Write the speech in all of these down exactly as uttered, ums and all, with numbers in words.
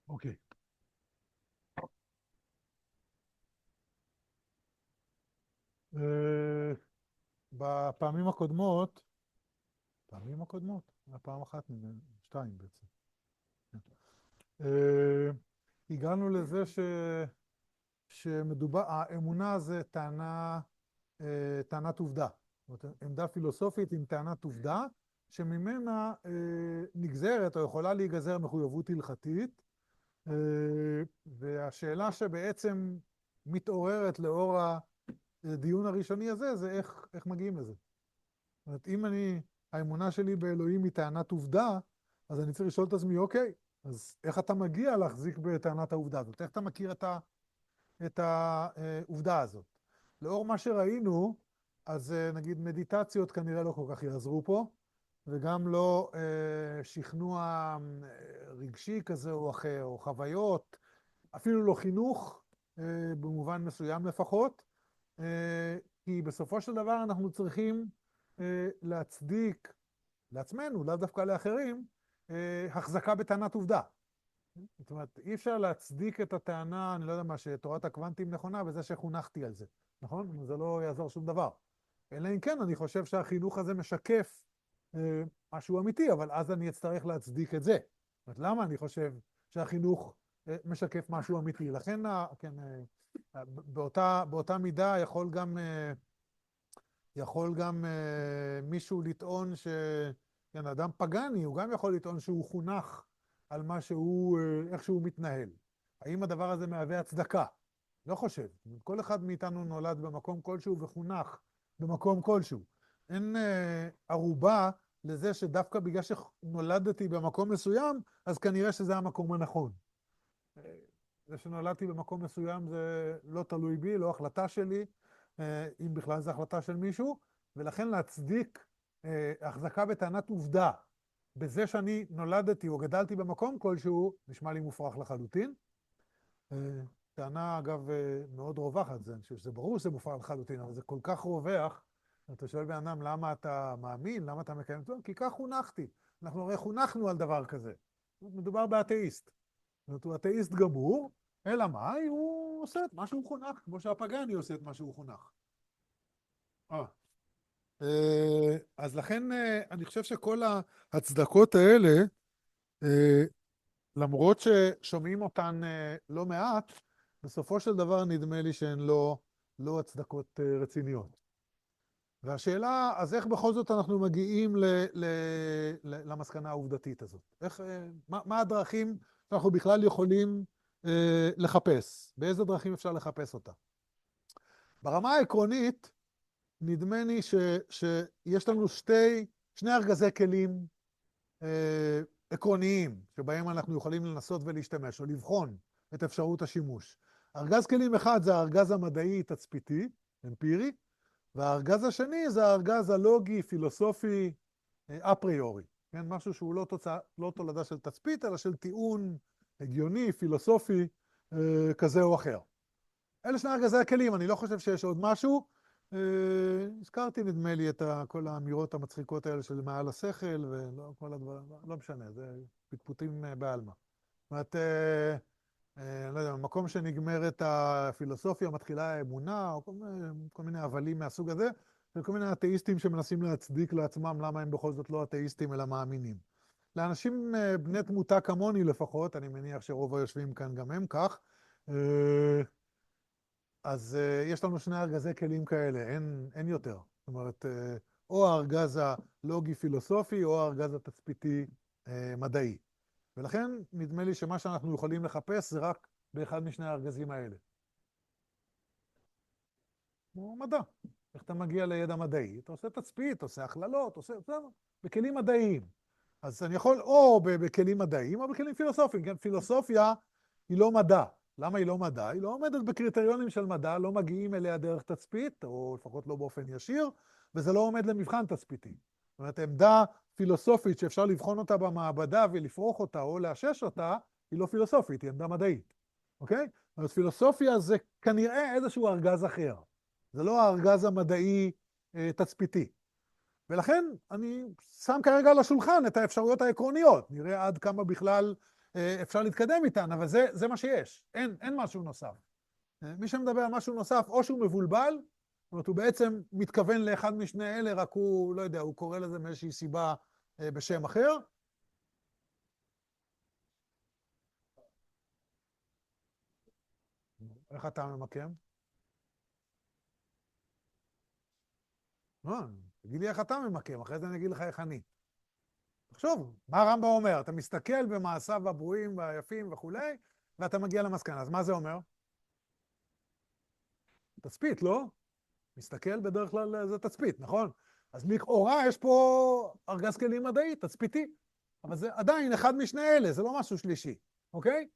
אוקיי. אה, בפעמים הקודמות, פעמים הקודמות, היה פעם אחת, מבין, שתיים בעצם. אה, הגענו לזה ש... שמדובר, האמונה זה טענה, אה, טענת עובדה. זאת אומרת, עמדה פילוסופית עם טענת עובדה, שממנה אה, נגזרת או יכולה להיגזר מחויבות הלכתית, אה, והשאלה שבעצם מתעוררת לאור הדיון הראשוני הזה, זה איך, איך מגיעים לזה. זאת אומרת, אם אני, האמונה שלי באלוהים היא טענת עובדה, אז אני צריך לשאול את עצמי, אוקיי, אז איך אתה מגיע להחזיק בטענת העובדה הזאת? איך אתה מכיר את, ה, את העובדה הזאת? לאור מה שראינו, אז נגיד מדיטציות כנראה לא כל כך יעזרו פה, וגם לא אה, שכנוע אה, רגשי כזה או אחר, או חוויות, אפילו לא חינוך, אה, במובן מסוים לפחות, אה, כי בסופו של דבר אנחנו צריכים אה, להצדיק לעצמנו, לאו דווקא לאחרים, אה, החזקה בטענת עובדה. זאת אומרת, אי אפשר להצדיק את הטענה, אני לא יודע מה, שתורת הקוונטים נכונה, בזה שחונכתי על זה, נכון? זה לא יעזור שום דבר. אלא אם כן, אני חושב שהחינוך הזה משקף אה, משהו אמיתי, אבל אז אני אצטרך להצדיק את זה. זאת אומרת, למה אני חושב שהחינוך אה, משקף משהו אמיתי? לכן, אה, כן, אה, באותה, באותה מידה יכול גם... אה, יכול גם אה, מישהו לטעון ש... כן, אדם פגני, הוא גם יכול לטעון שהוא חונך על מה שהוא, אה, איך שהוא מתנהל. האם הדבר הזה מהווה הצדקה? לא חושב. כל אחד מאיתנו נולד במקום כלשהו וחונך במקום כלשהו. אין אה, ערובה לזה שדווקא בגלל שנולדתי במקום מסוים, אז כנראה שזה המקום הנכון. אה, זה שנולדתי במקום מסוים זה לא תלוי בי, לא החלטה שלי, אה, אם בכלל זו החלטה של מישהו, ולכן להצדיק אה, החזקה בטענת עובדה בזה שאני נולדתי או גדלתי במקום כלשהו, נשמע לי מופרך לחלוטין. אה, טענה, אגב, אה, מאוד רווחת, זה, אני חושב שזה ברור שזה מופרך לחלוטין, אבל זה כל כך רווח, אתה שואל בן אדם, למה אתה מאמין, למה אתה מקיים את זה? כי כך חונכתי. אנחנו הרי חונכנו על דבר כזה. מדובר באתאיסט. זאת אומרת, הוא אתאיסט גמור, אלא מה? הוא עושה את מה שהוא חונך, כמו שהפגני עושה את מה שהוא חונך. אה. אה, אז לכן אה, אני חושב שכל ההצדקות האלה, אה, למרות ששומעים אותן אה, לא מעט, בסופו של דבר נדמה לי שהן לא, לא הצדקות אה, רציניות. והשאלה, אז איך בכל זאת אנחנו מגיעים ל, ל, ל, למסקנה העובדתית הזאת? איך, אה, מה, מה הדרכים שאנחנו בכלל יכולים אה, לחפש? באיזה דרכים אפשר לחפש אותה? ברמה העקרונית, נדמה לי ש, שיש לנו שתי, שני ארגזי כלים אה, עקרוניים, שבהם אנחנו יכולים לנסות ולהשתמש, או לבחון את אפשרות השימוש. ארגז כלים אחד זה הארגז המדעי תצפיתי, אמפירי, והארגז השני זה הארגז הלוגי, פילוסופי, אפריורי. כן, משהו שהוא לא, תוצא, לא תולדה של תצפית, אלא של טיעון הגיוני, פילוסופי, אה, כזה או אחר. אלה שני ארגזי הכלים, אני לא חושב שיש עוד משהו. אה, הזכרתי, נדמה לי, את כל האמירות המצחיקות האלה של מעל השכל, ולא כל הדברים, לא משנה, זה פטפוטים בעלמא. זאת אומרת, אה, אה, לא יודע, במקום שנגמרת הפילוסופיה, מתחילה האמונה, או כל מיני, כל מיני הבלים מהסוג הזה, וכל מיני אתאיסטים שמנסים להצדיק לעצמם למה הם בכל זאת לא אתאיסטים אלא מאמינים. לאנשים אה, בני תמותה כמוני לפחות, אני מניח שרוב היושבים כאן גם הם כך, אה, אז uh, יש לנו שני ארגזי כלים כאלה, אין, אין יותר. זאת אומרת, uh, או הארגז הלוגי-פילוסופי, או הארגז התצפיתי uh, מדעי. ולכן נדמה לי שמה שאנחנו יכולים לחפש זה רק באחד משני הארגזים האלה. כמו מדע. איך אתה מגיע לידע מדעי? אתה עושה תצפית, עושה הכללות, עושה... בסדר, בכלים מדעיים. אז אני יכול או בכלים מדעיים או בכלים פילוסופיים. כן, פילוסופיה היא לא מדע. למה היא לא מדע? היא לא עומדת בקריטריונים של מדע, לא מגיעים אליה דרך תצפית, או לפחות לא באופן ישיר, וזה לא עומד למבחן תצפיתי. זאת אומרת, עמדה פילוסופית שאפשר לבחון אותה במעבדה ולפרוח אותה או לאשש אותה, היא לא פילוסופית, היא עמדה מדעית. אוקיי? זאת אומרת, פילוסופיה זה כנראה איזשהו ארגז אחר. זה לא הארגז המדעי אה, תצפיתי. ולכן אני שם כרגע על השולחן את האפשרויות העקרוניות. נראה עד כמה בכלל אפשר להתקדם איתן, אבל זה, זה מה שיש, אין, אין משהו נוסף. מי שמדבר על משהו נוסף, או שהוא מבולבל, זאת אומרת, הוא בעצם מתכוון לאחד משני אלה, רק הוא, לא יודע, הוא קורא לזה מאיזושהי סיבה בשם אחר. איך אתה ממקם? לא, תגיד לי איך אתה ממקם, אחרי זה אני אגיד לך איך אני. תחשוב, מה הרמב"ם אומר? אתה מסתכל במעשיו הברואים והיפים וכולי, ואתה מגיע למסקנה. אז מה זה אומר? תצפית, לא? מסתכל בדרך כלל זה תצפית, נכון? אז לכאורה יש פה ארגז כלים מדעי, תצפיתי. אבל זה עדיין אחד משני אלה, זה לא משהו שלישי, אוקיי?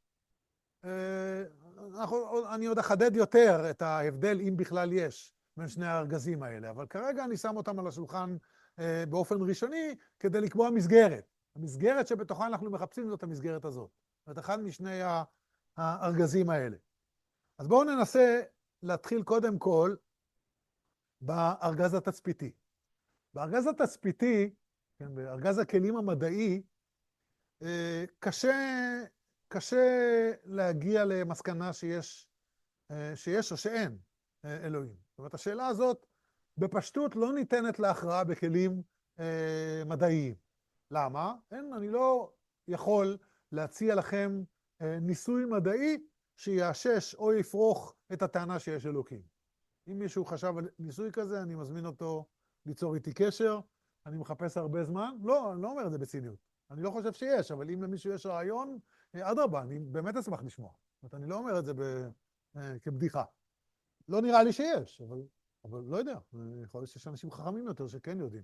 אנחנו, אני עוד אחדד יותר את ההבדל, אם בכלל יש, בין שני הארגזים האלה, אבל כרגע אני שם אותם על השולחן אה, באופן ראשוני, כדי לקבוע מסגרת. המסגרת שבתוכה אנחנו מחפשים זאת המסגרת הזאת. זאת אומרת, אחד משני הארגזים האלה. אז בואו ננסה להתחיל קודם כל בארגז התצפיתי. בארגז התצפיתי, כן, בארגז הכלים המדעי, אה, קשה... קשה להגיע למסקנה שיש, שיש או שאין אלוהים. זאת אומרת, השאלה הזאת בפשטות לא ניתנת להכרעה בכלים מדעיים. למה? אין, אני לא יכול להציע לכם ניסוי מדעי שיאשש או יפרוך את הטענה שיש אלוקים. אם מישהו חשב על ניסוי כזה, אני מזמין אותו ליצור איתי קשר, אני מחפש הרבה זמן. לא, אני לא אומר את זה בציניות. אני לא חושב שיש, אבל אם למישהו יש רעיון, אדרבה, אני באמת אשמח לשמוע. זאת אומרת, אני לא אומר את זה ב... כבדיחה. לא נראה לי שיש, אבל, אבל לא יודע. יכול להיות שיש אנשים חכמים יותר שכן יודעים.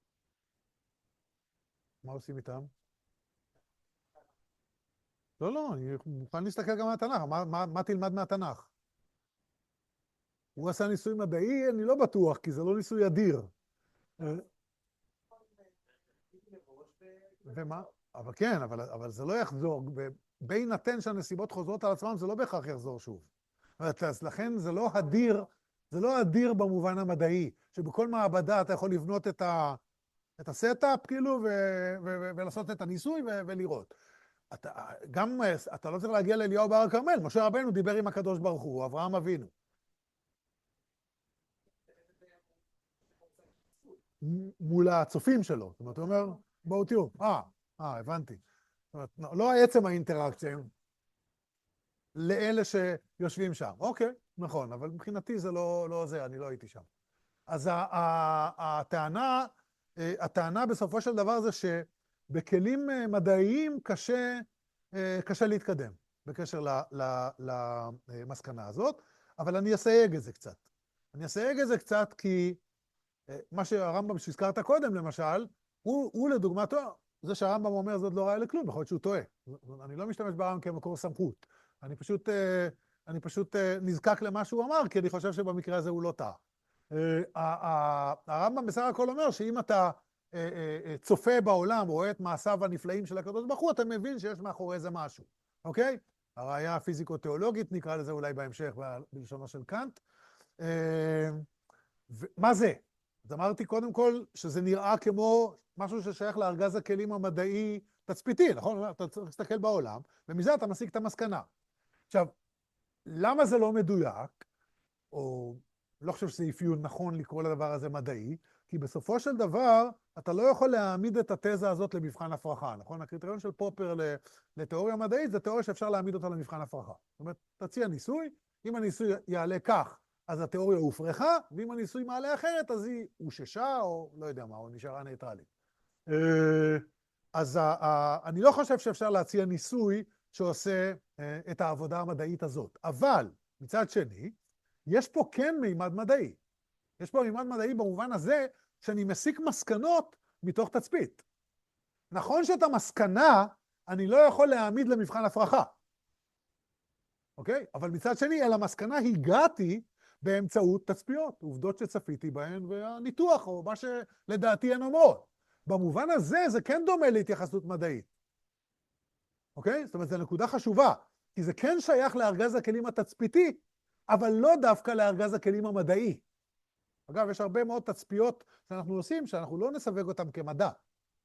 מה עושים איתם? לא, לא, אני מוכן להסתכל גם מהתנ"ך. מה, מה, מה תלמד מהתנ"ך? הוא עשה ניסוי מדעי? אני לא בטוח, כי זה לא ניסוי אדיר. ומה? אבל כן, אבל, אבל זה לא יחזור. בהינתן שהנסיבות חוזרות על עצמם, זה לא בהכרח יחזור שוב. אז לכן זה לא אדיר, זה לא אדיר במובן המדעי, שבכל מעבדה אתה יכול לבנות את, ה, את הסטאפ, כאילו, ו, ו, ו, ולעשות את הניסוי ו, ולראות. אתה, גם, אתה לא צריך להגיע לאליהו בהר הכרמל. משה רבנו דיבר עם הקדוש ברוך הוא, אברהם אבינו. מול הצופים שלו. זאת אומרת, הוא אומר, בואו תראו. אה, אה, הבנתי. זאת אומרת, לא עצם האינטראקציה, לאלה שיושבים שם. אוקיי, נכון, אבל מבחינתי זה לא, לא זה, אני לא הייתי שם. אז הטענה, הטענה בסופו של דבר זה שבכלים מדעיים קשה, קשה להתקדם בקשר למסקנה הזאת, אבל אני אסייג את זה קצת. אני אסייג את זה קצת כי מה שהרמב"ם שהזכרת קודם, למשל, הוא, הוא לדוגמתו, זה שהרמב"ם אומר זאת לא ראיה לכלום, יכול להיות שהוא טועה. אני לא משתמש ברמב"ם כמקור סמכות. אני פשוט, אני פשוט נזקק למה שהוא אמר, כי אני חושב שבמקרה הזה הוא לא טעה. הרמב"ם בסך הכל אומר שאם אתה צופה בעולם, רואה את מעשיו הנפלאים של הקדוש ברוך הוא, אתה מבין שיש מאחורי זה משהו, אוקיי? הראיה הפיזיקו-תיאולוגית, נקרא לזה אולי בהמשך בלשונו של קאנט. מה זה? אז אמרתי קודם כל שזה נראה כמו משהו ששייך לארגז הכלים המדעי תצפיתי, נכון? אתה צריך להסתכל בעולם, ומזה אתה מסיק את המסקנה. עכשיו, למה זה לא מדויק, או לא חושב שזה אפיון נכון לקרוא לדבר הזה מדעי, כי בסופו של דבר אתה לא יכול להעמיד את התזה הזאת למבחן הפרחה, נכון? הקריטריון של פופר לתיאוריה מדעית זה תיאוריה שאפשר להעמיד אותה למבחן הפרחה. זאת אומרת, תציע ניסוי, אם הניסוי יעלה כך, אז התיאוריה הופרחה, ואם הניסוי מעלה אחרת, אז היא הוששה, או לא יודע מה, או נשארה ניטרלית. אז אני לא חושב שאפשר להציע ניסוי שעושה את העבודה המדעית הזאת. אבל, מצד שני, יש פה כן מימד מדעי. יש פה מימד מדעי במובן הזה שאני מסיק מסקנות מתוך תצפית. נכון שאת המסקנה אני לא יכול להעמיד למבחן הפרחה. אוקיי? אבל מצד שני, אל המסקנה הגעתי באמצעות תצפיות, עובדות שצפיתי בהן, והניתוח, או מה שלדעתי הן אומרות. במובן הזה, זה כן דומה להתייחסות מדעית. אוקיי? זאת אומרת, זו נקודה חשובה, כי זה כן שייך לארגז הכלים התצפיתי, אבל לא דווקא לארגז הכלים המדעי. אגב, יש הרבה מאוד תצפיות שאנחנו עושים, שאנחנו לא נסווג אותם כמדע.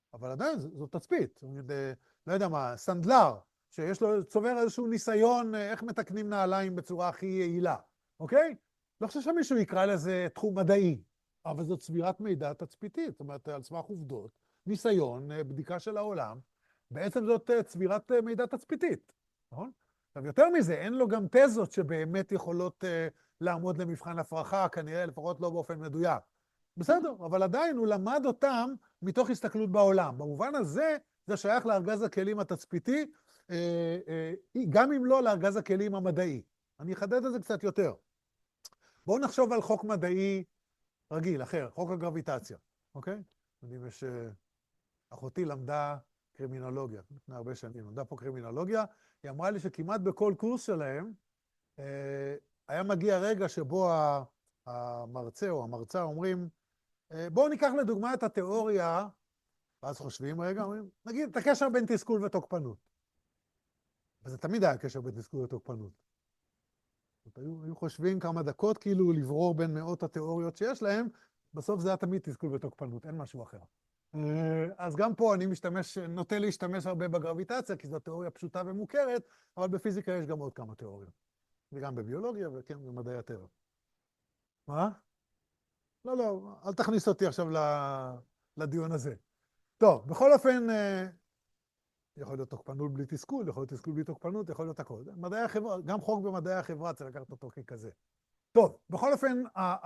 אבל עדיין זו תצפית. לא יודע מה, סנדלר, שיש לו, צובר איזשהו ניסיון איך מתקנים נעליים בצורה הכי יעילה, אוקיי? לא חושב שמישהו יקרא לזה תחום מדעי, אבל זו צבירת מידע תצפיתית, זאת אומרת, על סמך עובדות, ניסיון, בדיקה של העולם, בעצם זאת צבירת מידע תצפיתית, נכון? עכשיו, יותר מזה, אין לו גם תזות שבאמת יכולות uh, לעמוד למבחן הפרחה, כנראה לפחות לא באופן מדויק. בסדר, אבל עדיין הוא למד אותם מתוך הסתכלות בעולם. במובן הזה, זה שייך לארגז הכלים התצפיתי, uh, uh, גם אם לא לארגז הכלים המדעי. אני אחדד את זה קצת יותר. בואו נחשוב על חוק מדעי רגיל, אחר, חוק הגרביטציה, אוקיי? אני מש... אחותי למדה קרימינולוגיה, לפני הרבה שנים, למדה פה קרימינולוגיה, היא אמרה לי שכמעט בכל קורס שלהם, אה, היה מגיע רגע שבו המרצה או המרצה אומרים, אה, בואו ניקח לדוגמה את התיאוריה, ואז חושבים רגע, אומרים, נגיד, את הקשר בין תסכול ותוקפנות. וזה תמיד היה קשר בין תסכול ותוקפנות. היו, היו חושבים כמה דקות כאילו לברור בין מאות התיאוריות שיש להם, בסוף זה היה תמיד תסכול ותוקפנות, אין משהו אחר. אז גם פה אני משתמש, נוטה להשתמש הרבה בגרביטציה, כי זו תיאוריה פשוטה ומוכרת, אבל בפיזיקה יש גם עוד כמה תיאוריות. וגם בביולוגיה, וכן, במדעי הטבע. מה? לא, לא, אל תכניס אותי עכשיו לדיון הזה. טוב, בכל אופן, יכול להיות תוקפנות בלי תסכול, יכול להיות תסכול בלי תוקפנות, יכול להיות הכל. מדעי החברה, גם חוק במדעי החברה צריך לקחת אותו ככזה. טוב, בכל אופן,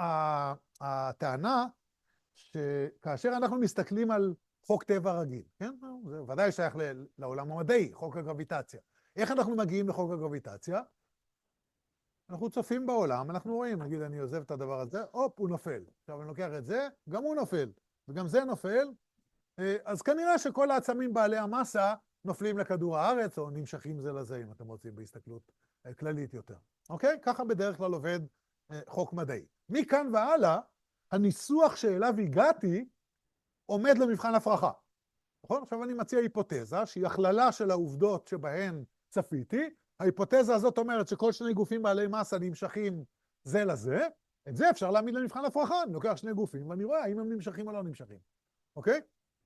הטענה שכאשר אנחנו מסתכלים על חוק טבע רגיל, כן? זה ודאי שייך לעולם המדעי, חוק הגרביטציה. איך אנחנו מגיעים לחוק הגרביטציה? אנחנו צופים בעולם, אנחנו רואים, נגיד אני עוזב את הדבר הזה, הופ, הוא נופל. עכשיו אני לוקח את זה, גם הוא נופל, וגם זה נופל, אז כנראה שכל העצמים בעלי המסה נופלים לכדור הארץ, או נמשכים זה לזה, אם אתם רוצים, בהסתכלות כללית יותר. אוקיי? ככה בדרך כלל עובד חוק מדעי. מכאן והלאה, הניסוח שאליו הגעתי עומד למבחן הפרחה. נכון? עכשיו אני מציע היפותזה, שהיא הכללה של העובדות שבהן צפיתי. ההיפותזה הזאת אומרת שכל שני גופים בעלי מסה נמשכים זה לזה. את זה אפשר להעמיד למבחן הפרחה. אני לוקח שני גופים ואני רואה האם הם נמשכים או לא נמשכים. אוקיי?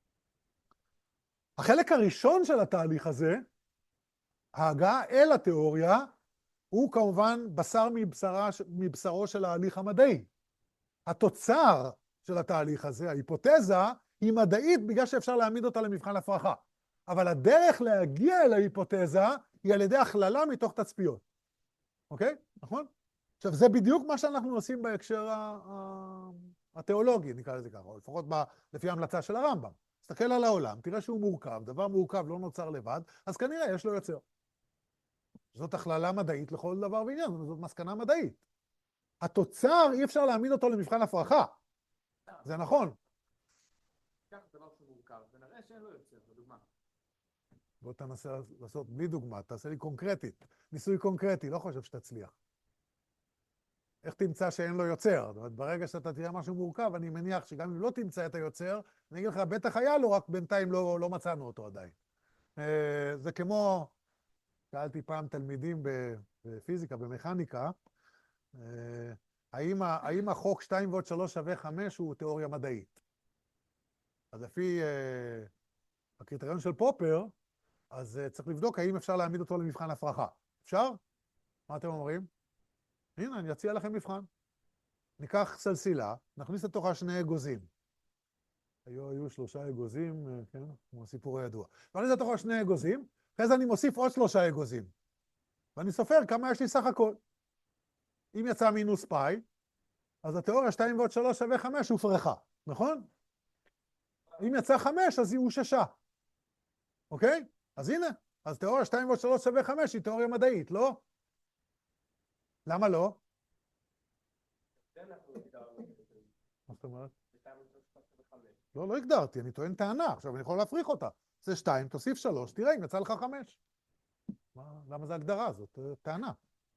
החלק הראשון של התהליך הזה, ההגעה אל התיאוריה, הוא כמובן בשר מבשרה, מבשרו של ההליך המדעי. התוצר של התהליך הזה, ההיפותזה, היא מדעית בגלל שאפשר להעמיד אותה למבחן הפרחה. אבל הדרך להגיע אל ההיפותזה היא על ידי הכללה מתוך תצפיות. אוקיי? נכון? עכשיו, זה בדיוק מה שאנחנו עושים בהקשר התיאולוגי, נקרא לזה ככה, או לפחות לפי ההמלצה של הרמב"ם. תסתכל על העולם, תראה שהוא מורכב, דבר מורכב לא נוצר לבד, אז כנראה יש לו יוצר. זאת הכללה מדעית לכל דבר ועניין, זאת מסקנה מדעית. התוצר, אי אפשר להעמיד אותו למבחן הפרחה. זה נכון. כך דבר שהוא מורכב, ונראה שאין לו יוצר, בדוגמה. בוא תנסה לעשות בלי דוגמה, תעשה לי קונקרטית. ניסוי קונקרטי, לא חושב שתצליח. איך תמצא שאין לו יוצר? זאת אומרת, ברגע שאתה תראה משהו מורכב, אני מניח שגם אם לא תמצא את היוצר, אני אגיד לך, בטח היה לו, רק בינתיים לא, לא מצאנו אותו עדיין. זה כמו, שאלתי פעם תלמידים בפיזיקה, במכניקה, האם, האם החוק שתיים ועוד שלוש שווה חמש הוא תיאוריה מדעית? אז לפי הקריטריון של פופר, אז צריך לבדוק האם אפשר להעמיד אותו למבחן הפרחה. אפשר? מה אתם אומרים? הנה, אני אציע לכם מבחן. ניקח סלסילה, נכניס לתוכה שני אגוזים. היו, היו שלושה אגוזים, כן, כמו סיפור הידוע. נכניס לתוכה שני אגוזים, אחרי זה אני מוסיף עוד שלושה אגוזים. ואני סופר כמה יש לי סך הכל. אם יצא מינוס פאי, אז התיאוריה שתיים ועוד שלוש שווה חמש הופרכה, נכון? אם יצא חמש, אז היא הוששה. אוקיי? אז הנה, אז תיאוריה שתיים ועוד שלוש שווה חמש היא תיאוריה מדעית, לא? למה לא? מה זאת אומרת? לא, לא הגדרתי, אני טוען טענה, עכשיו אני יכול להפריך אותה. זה שתיים, תוסיף שלוש, תראה אם יצא לך חמש. מה, למה זה הגדרה? זאת טענה.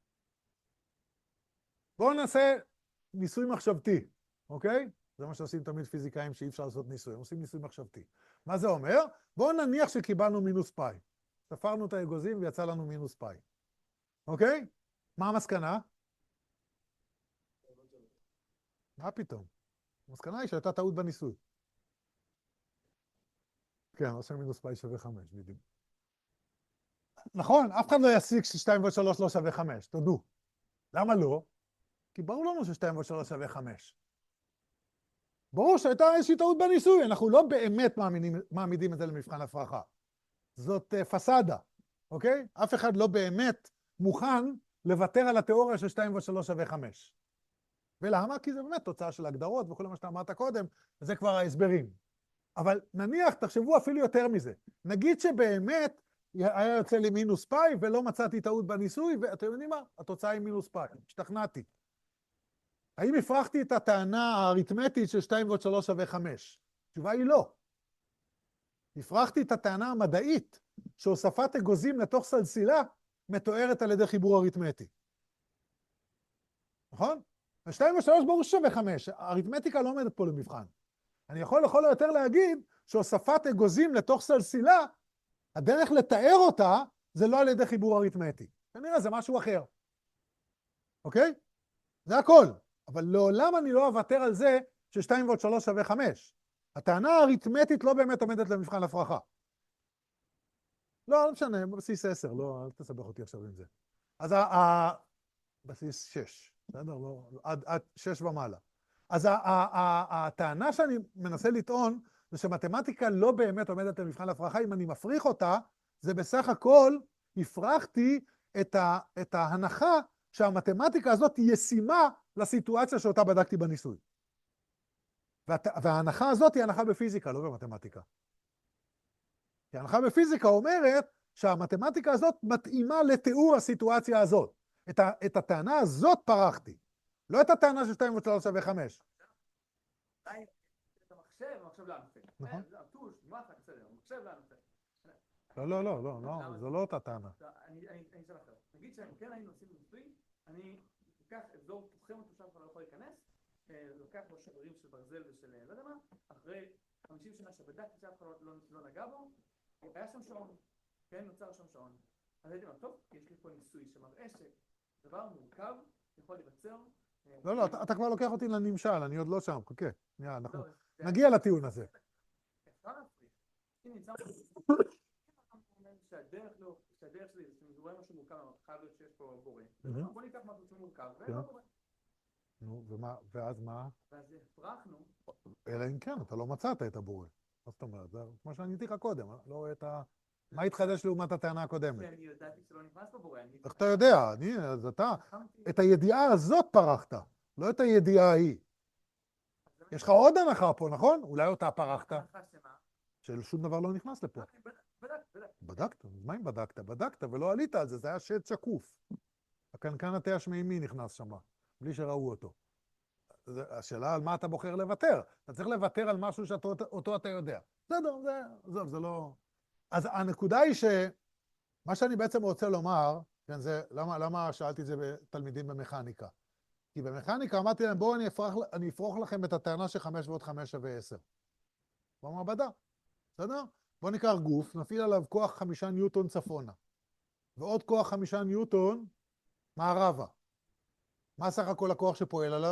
בואו נעשה ניסוי מחשבתי, אוקיי? זה מה שעושים תמיד פיזיקאים שאי אפשר לעשות ניסוי, הם עושים ניסוי מחשבתי. מה זה אומר? בואו נניח שקיבלנו מינוס פאי. ספרנו את האגוזים ויצא לנו מינוס פאי. אוקיי? מה המסקנה? מה פתאום? המסקנה היא שהייתה טעות בניסוי. כן, או שמינוס פאי שווה חמש, בדיוק. נכון, אף אחד לא יסיק ש-שתיים ועוד שלוש לא שווה חמש, תודו. למה לא? כי ברור לנו ש-שתיים ועוד שלוש שווה חמש. ברור שהייתה איזושהי טעות בניסוי, אנחנו לא באמת מעמידים, מעמידים את זה למבחן הפרחה. זאת uh, פסאדה, אוקיי? אף אחד לא באמת מוכן לוותר על התיאוריה של שתיים ועוד שלוש שווה חמש. ולמה? כי זה באמת תוצאה של הגדרות וכל מה שאתה אמרת קודם, וזה כבר ההסברים. אבל נניח, תחשבו אפילו יותר מזה. נגיד שבאמת היה יוצא לי מינוס פאי ולא מצאתי טעות בניסוי, ואתם יודעים מה? התוצאה היא מינוס פאי, השתכנעתי. האם הפרחתי את הטענה האריתמטית של שתיים ועוד שלוש שווה חמש? התשובה היא לא. הפרחתי את הטענה המדעית שהוספת אגוזים לתוך סלסילה מתוארת על ידי חיבור אריתמטי. נכון? ו-שתיים ועוד שלוש ברור שווה חמש, האריתמטיקה לא עומדת פה למבחן. אני יכול לכל היותר להגיד שהוספת אגוזים לתוך סלסילה, הדרך לתאר אותה זה לא על ידי חיבור אריתמטי. כנראה זה משהו אחר. אוקיי? זה הכל. אבל לעולם אני לא אוותר על זה ש-שתיים ועוד שלוש שווה חמש. הטענה האריתמטית לא באמת עומדת למבחן הפרחה. לא, לא משנה, בסיס עשר, לא, אל תסבך אותי עכשיו עם זה. אז ה... בסיס שש, בסדר? לא, עד, עד שש ומעלה. אז הטענה שאני מנסה לטעון זה שמתמטיקה לא באמת עומדת למבחן הפרחה. אם אני מפריך אותה, זה בסך הכל הפרחתי את, ה, את ההנחה שהמתמטיקה הזאת היא ישימה לסיטואציה שאותה בדקתי בניסוי. וה, וההנחה הזאת היא הנחה בפיזיקה, לא במתמטיקה. כי ההנחה בפיזיקה אומרת שהמתמטיקה הזאת מתאימה לתיאור הסיטואציה הזאת. את, ה, את הטענה הזאת פרחתי. לא את הטענה של שתיים ועוד שלוש שווה חמש. את המחשב, המחשב לענפי. נכון. זה הטוש, מה אתה בסדר, המחשב לענפי. לא, לא, לא, לא, לא, זו לא אותה טענה. אני אשאל אחר. נגיד שאני כן היינו עושים ניסוי, אני לוקח אזור תוחם אותו שאף אחד לא יכול להיכנס, לוקח בו שברים של ברזל ושל לא יודע מה, אחרי חמישים שנה שבדקתי שאף אחד לא נגע בו, היה שם שעון, כן, נוצר שם שעון. אז הייתי אומר, טוב, יש לי פה ניסוי שמראה שדבר מורכב יכול להיווצר. לא, לא, אתה כבר לוקח אותי לנמשל, אני עוד לא שם, חכה. אנחנו נגיע לטיעון הזה. אפשר להפריך. אם נמצא שהדרך לא, שהדרך שלי, אם רואה משהו מורכב, חייב להיות שיש פה בורא. בוא ניקח משהו שמורכב, ולא בורא. נו, ואז מה? ואז הפרחנו. אלא אם כן, אתה לא מצאת את הבורא. מה זאת אומרת? זה כמו שאני עניתי לך קודם, לא רואה את ה... מה התחדש לעומת הטענה הקודמת? אני יודעתי שלא נכנס פה בורא. איך אתה יודע? אני, אז אתה, את הידיעה הזאת פרחת, לא את הידיעה ההיא. יש לך עוד הנחה פה, נכון? אולי אותה פרחת. של שום דבר לא נכנס לפה. בדקת? מה אם בדקת? בדקת ולא עלית על זה, זה היה שד שקוף. הקנקן התה השמימי נכנס שם, בלי שראו אותו. השאלה על מה אתה בוחר לוותר. אתה צריך לוותר על משהו שאותו אתה יודע. בסדר, זה, זה, זה לא... אז הנקודה היא שמה שאני בעצם רוצה לומר, כן, זה, למה, למה שאלתי את זה בתלמידים במכניקה? כי במכניקה אמרתי להם, בואו אני אפרח, אני אפרוך לכם את הטענה שחמש ועוד חמש שווה עשר. במעבדה, בסדר? בואו ניקח גוף, נפעיל עליו כוח חמישה ניוטון צפונה, ועוד כוח חמישה ניוטון מערבה. מה סך הכל הכוח שפועל עליו?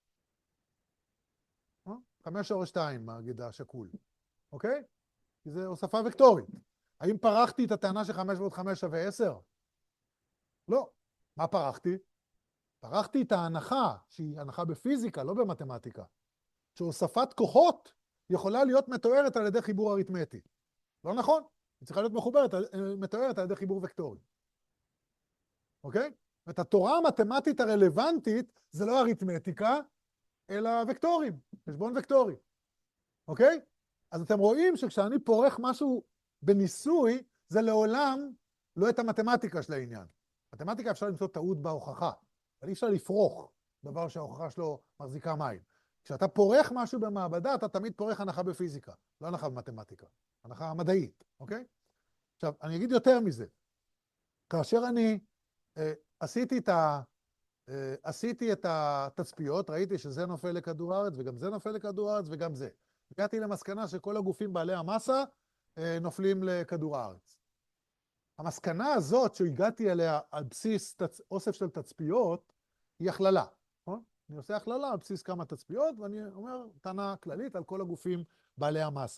חמש שורש שתיים, נגיד השקול, אוקיי? כי זה הוספה וקטורית. האם פרחתי את הטענה שחמש ועוד חמש שווה עשר? לא. מה פרחתי? פרחתי את ההנחה, שהיא הנחה בפיזיקה, לא במתמטיקה, שהוספת כוחות יכולה להיות מתוארת על ידי חיבור אריתמטי. לא נכון? היא צריכה להיות מחוברת, מתוארת על ידי חיבור וקטורי. אוקיי? ואת התורה המתמטית הרלוונטית זה לא אריתמטיקה, אלא וקטורים, חשבון וקטורי. אוקיי? אז אתם רואים שכשאני פורח משהו בניסוי, זה לעולם לא את המתמטיקה של העניין. מתמטיקה אפשר למצוא טעות בהוכחה, אבל אי אפשר לפרוח דבר שההוכחה שלו מחזיקה מים. כשאתה פורח משהו במעבדה, אתה תמיד פורח הנחה בפיזיקה, לא הנחה במתמטיקה, הנחה מדעית, אוקיי? עכשיו, אני אגיד יותר מזה. כאשר אני אה, עשיתי את ה... עשיתי את התצפיות, ראיתי שזה נופל לכדור הארץ, וגם זה נופל לכדור הארץ, וגם זה. הגעתי למסקנה שכל הגופים בעלי המסה נופלים לכדור הארץ. המסקנה הזאת שהגעתי אליה על בסיס תצ... אוסף של תצפיות, היא הכללה. נכון? אני עושה הכללה על בסיס כמה תצפיות, ואני אומר טענה כללית על כל הגופים בעלי המסה.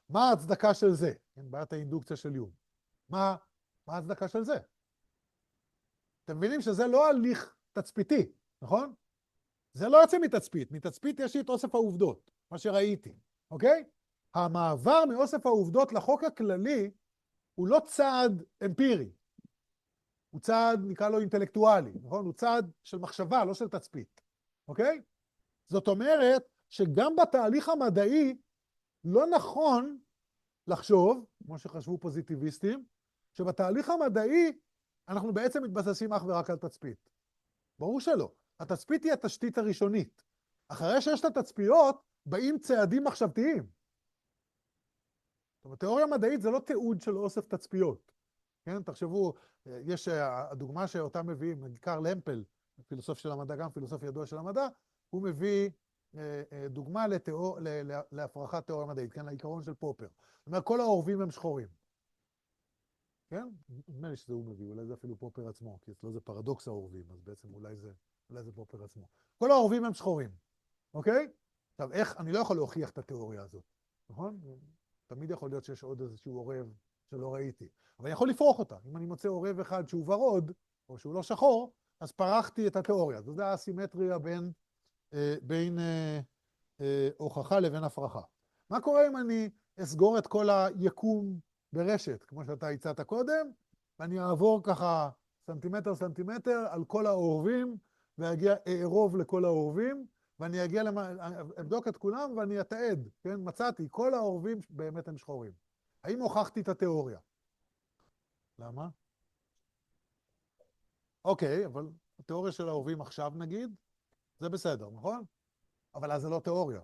מה ההצדקה של זה? כן, בעיית האינדוקציה של יום. מה, מה ההצדקה של זה? אתם מבינים שזה לא הליך תצפיתי, נכון? זה לא יוצא מתצפית. מתצפית יש לי את אוסף העובדות, מה שראיתי, אוקיי? המעבר מאוסף העובדות לחוק הכללי הוא לא צעד אמפירי. הוא צעד, נקרא לו אינטלקטואלי, נכון? הוא צעד של מחשבה, לא של תצפית, אוקיי? זאת אומרת שגם בתהליך המדעי לא נכון לחשוב, כמו שחשבו פוזיטיביסטים, שבתהליך המדעי אנחנו בעצם מתבססים אך ורק על תצפית. ברור שלא. התצפית היא התשתית הראשונית. אחרי שיש את התצפיות, באים צעדים מחשבתיים. זאת אומרת, תיאוריה מדעית זה לא תיעוד של אוסף תצפיות. כן, תחשבו, יש הדוגמה שאותה מביאים, קרל המפל, פילוסוף של המדע, גם פילוסוף ידוע של המדע, הוא מביא דוגמה לתיאור, להפרחת תיאוריה מדעית, כן, לעיקרון של פופר. זאת אומרת, כל העורבים הם שחורים. כן? נדמה לי שזה הוא מביא, אולי זה אפילו פופר עצמו, כי אצלו זה פרדוקס העורבים, אז בעצם אולי זה, אולי זה פופר עצמו. כל העורבים הם שחורים, אוקיי? עכשיו, איך, אני לא יכול להוכיח את התיאוריה הזאת, נכון? תמיד יכול להיות שיש עוד איזשהו עורב שלא ראיתי, אבל אני יכול לפרוח אותה. אם אני מוצא עורב אחד שהוא ורוד, או שהוא לא שחור, אז פרחתי את התיאוריה. זו זה הסימטריה בין, אה, בין אה, אה, הוכחה לבין הפרחה. מה קורה אם אני אסגור את כל היקום ברשת, כמו שאתה הצעת קודם, ואני אעבור ככה סנטימטר סנטימטר על כל העורבים, ואגיע אערוב לכל העורבים, ואני אגיע, למה, אבדוק את כולם ואני אתעד, כן? מצאתי, כל העורבים באמת הם שחורים. האם הוכחתי את התיאוריה? למה? אוקיי, אבל התיאוריה של העורבים עכשיו נגיד, זה בסדר, נכון? אבל אז זה לא תיאוריה.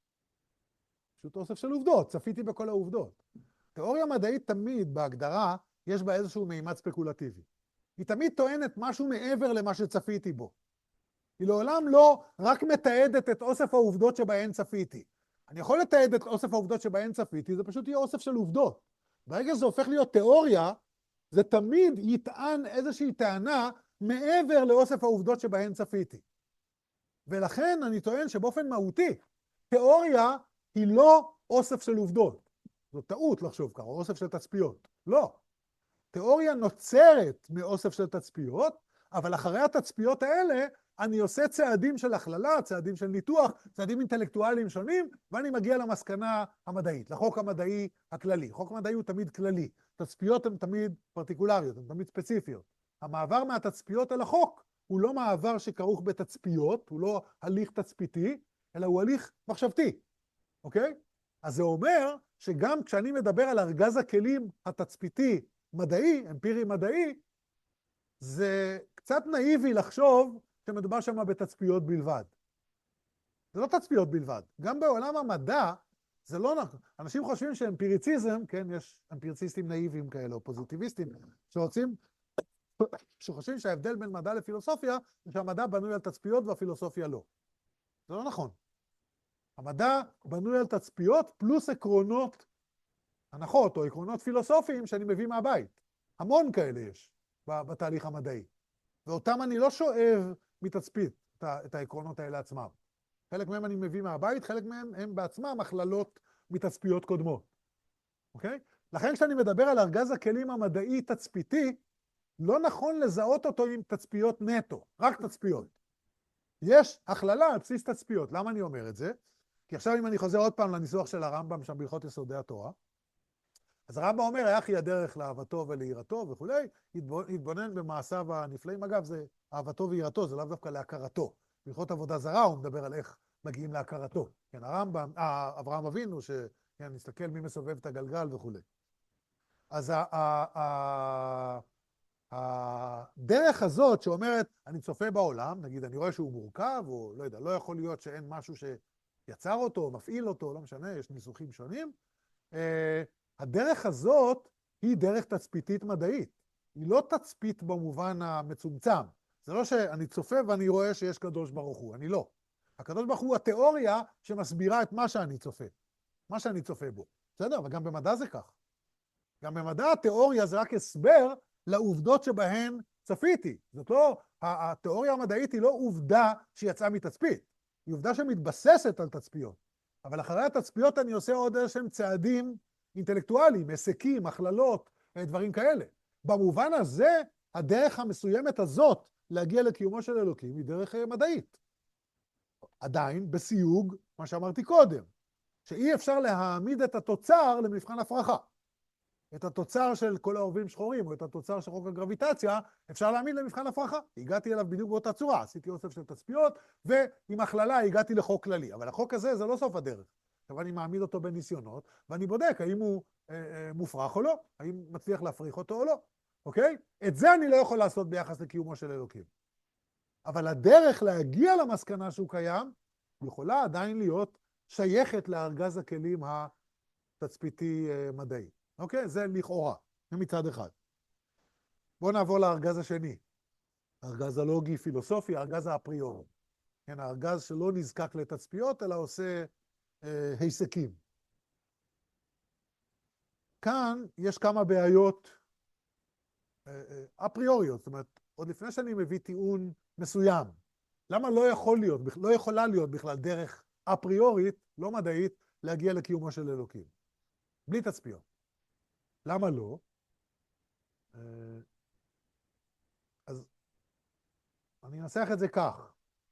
פשוט אוסף של עובדות, צפיתי בכל העובדות. תיאוריה מדעית תמיד, בהגדרה, יש בה איזשהו מימד ספקולטיבי. היא תמיד טוענת משהו מעבר למה שצפיתי בו. היא לעולם לא רק מתעדת את אוסף העובדות שבהן צפיתי. אני יכול לתעד את אוסף העובדות שבהן צפיתי, זה פשוט יהיה אוסף של עובדות. ברגע שזה הופך להיות תיאוריה, זה תמיד יטען איזושהי טענה מעבר לאוסף העובדות שבהן צפיתי. ולכן אני טוען שבאופן מהותי, תיאוריה היא לא אוסף של עובדות. זו טעות לחשוב ככה, אוסף של תצפיות. לא. תיאוריה נוצרת מאוסף של תצפיות, אבל אחרי התצפיות האלה, אני עושה צעדים של הכללה, צעדים של ניתוח, צעדים אינטלקטואליים שונים, ואני מגיע למסקנה המדעית, לחוק המדעי הכללי. חוק מדעי הוא תמיד כללי. תצפיות הן תמיד פרטיקולריות, הן תמיד ספציפיות. המעבר מהתצפיות אל החוק הוא לא מעבר שכרוך בתצפיות, הוא לא הליך תצפיתי, אלא הוא הליך מחשבתי. אוקיי? אז זה אומר שגם כשאני מדבר על ארגז הכלים התצפיתי מדעי, אמפירי מדעי, זה קצת נאיבי לחשוב שמדובר שם בתצפיות בלבד. זה לא תצפיות בלבד. גם בעולם המדע, זה לא נכון. אנשים חושבים שאמפיריציזם, כן, יש אמפיריציסטים נאיביים כאלה, או פוזיטיביסטים, שרוצים, שחושבים שההבדל בין מדע לפילוסופיה, זה שהמדע בנוי על תצפיות והפילוסופיה לא. זה לא נכון. המדע בנוי על תצפיות פלוס עקרונות, הנחות או עקרונות פילוסופיים שאני מביא מהבית. המון כאלה יש בתהליך המדעי. ואותם אני לא שואב מתצפית, את העקרונות האלה עצמם. חלק מהם אני מביא מהבית, חלק מהם הם בעצמם הכללות מתצפיות קודמות. אוקיי? לכן כשאני מדבר על ארגז הכלים המדעי תצפיתי, לא נכון לזהות אותו עם תצפיות נטו, רק תצפיות. יש הכללה על בסיס תצפיות. למה אני אומר את זה? כי עכשיו אם אני חוזר עוד פעם לניסוח של הרמב"ם שם בהלכות יסודי התורה, אז הרמב"ם אומר, היה כי הדרך לאהבתו וליראתו וכולי, התבונן במעשיו הנפלאים. אגב, זה אהבתו ויראתו, זה לאו דווקא להכרתו. בהלכות עבודה זרה הוא מדבר על איך מגיעים להכרתו. כן, הרמב"ם, אה, אברהם אבינו, שכן, נסתכל מי מסובב את הגלגל וכולי. אז ה, ה, ה, הדרך הזאת שאומרת, אני צופה בעולם, נגיד, אני רואה שהוא מורכב, או לא יודע, לא יכול להיות שאין משהו שיצר אותו, מפעיל אותו, לא משנה, יש ניסוחים שונים. הדרך הזאת היא דרך תצפיתית מדעית. היא לא תצפית במובן המצומצם. זה לא שאני צופה ואני רואה שיש קדוש ברוך הוא, אני לא. הקדוש ברוך הוא התיאוריה שמסבירה את מה שאני צופה, מה שאני צופה בו. בסדר? וגם במדע זה כך. גם במדע התיאוריה זה רק הסבר לעובדות שבהן צפיתי. זאת לא, התיאוריה המדעית היא לא עובדה שיצאה מתצפית. היא עובדה שמתבססת על תצפיות. אבל אחרי התצפיות אני עושה עוד איזשהם צעדים אינטלקטואליים, היסקים, הכללות, דברים כאלה. במובן הזה, הדרך המסוימת הזאת להגיע לקיומו של אלוקים היא דרך מדעית. עדיין בסיוג, מה שאמרתי קודם, שאי אפשר להעמיד את התוצר למבחן הפרחה. את התוצר של כל האורבים שחורים, או את התוצר של חוק הגרביטציה, אפשר להעמיד למבחן הפרחה. הגעתי אליו בדיוק באותה צורה, עשיתי אוסף של תצפיות, ועם הכללה הגעתי לחוק כללי. אבל החוק הזה זה לא סוף הדרך. עכשיו אני מעמיד אותו בניסיונות, ואני בודק האם הוא אה, אה, מופרך או לא, האם מצליח להפריך אותו או לא. אוקיי? את זה אני לא יכול לעשות ביחס לקיומו של אלוקים. אבל הדרך להגיע למסקנה שהוא קיים, יכולה עדיין להיות שייכת לארגז הכלים התצפיתי מדעי. אוקיי? זה לכאורה, זה מצד אחד. בואו נעבור לארגז השני. הארגז הלוגי פילוסופי, הארגז האפריורי. כן, הארגז שלא נזקק לתצפיות, אלא עושה אה, היסקים. כאן יש כמה בעיות אה, אה, אפריוריות, זאת אומרת, עוד לפני שאני מביא טיעון מסוים. למה לא יכול להיות, לא יכולה להיות בכלל דרך אפריורית, לא מדעית, להגיע לקיומו של אלוקים? בלי תצפיות. למה לא? אז אני אנסח את זה כך.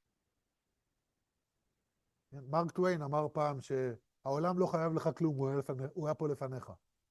מרק טוויין אמר פעם שהעולם לא חייב לך כלום, הוא היה, לפני, הוא היה פה לפניך.